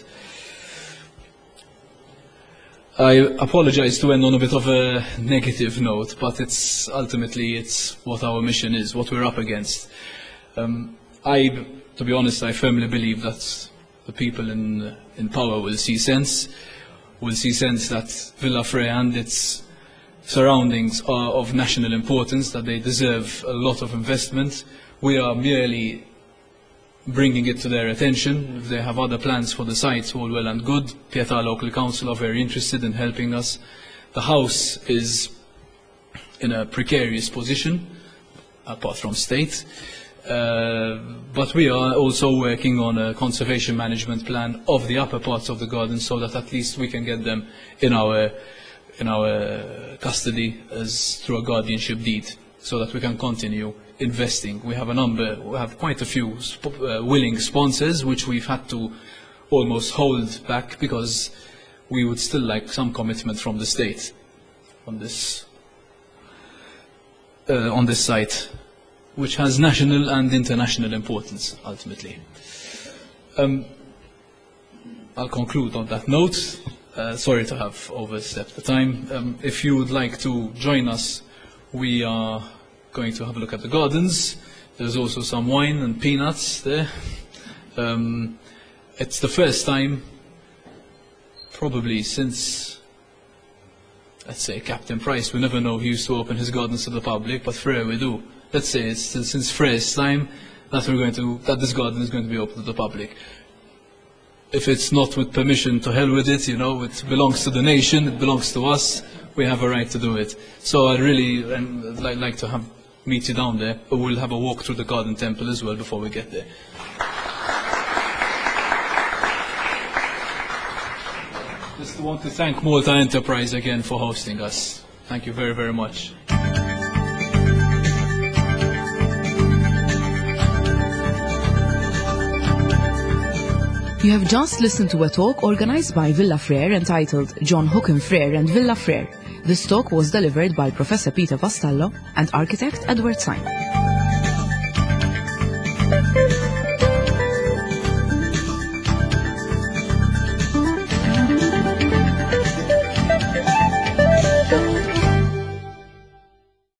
I apologize to end on a bit of a negative note, but it's ultimately it's what our mission is, what we're up against. Um, I, to be honest, I firmly believe that the people in, in power will see sense, will see sense that Villa Frere and its surroundings are of national importance, that they deserve a lot of investment. We are merely bringing it to their attention. If they have other plans for the site, all well and good. Pietà Local Council are very interested in helping us. The house is in a precarious position, apart from state. Uh, but we are also working on a conservation management plan of the upper parts of the garden so that at least we can get them in our, in our custody as through a guardianship deed so that we can continue investing. We have a number, we have quite a few sp uh, willing sponsors which we've had to almost hold back because we would still like some commitment from the state on this, uh, on this site, which has national and international importance, ultimately. Um, I'll conclude on that note. Uh, sorry to have overstepped the time. Um, if you would like to join us, we are going to have a look at the gardens. There's also some wine and peanuts there. Um, it's the first time, probably since, let's say, Captain Price. We never know who used to open his gardens to the public, but Frere we do. Let's say it's since Frere's time that we're going to that this garden is going to be open to the public. If it's not with permission, to hell with it. You know, it belongs to the nation. It belongs to us. We have a right to do it. So I'd really um, like, like to have meet you down there. We'll have a walk through the garden temple as well before we get there. Just want to thank Malta Enterprise again for hosting us. Thank you very, very much. You have just listened to a talk organized by Villa Frere entitled John Hookham Frere and Villa Frere. This talk was delivered by Professor Peter Vassallo and architect Edward Syme.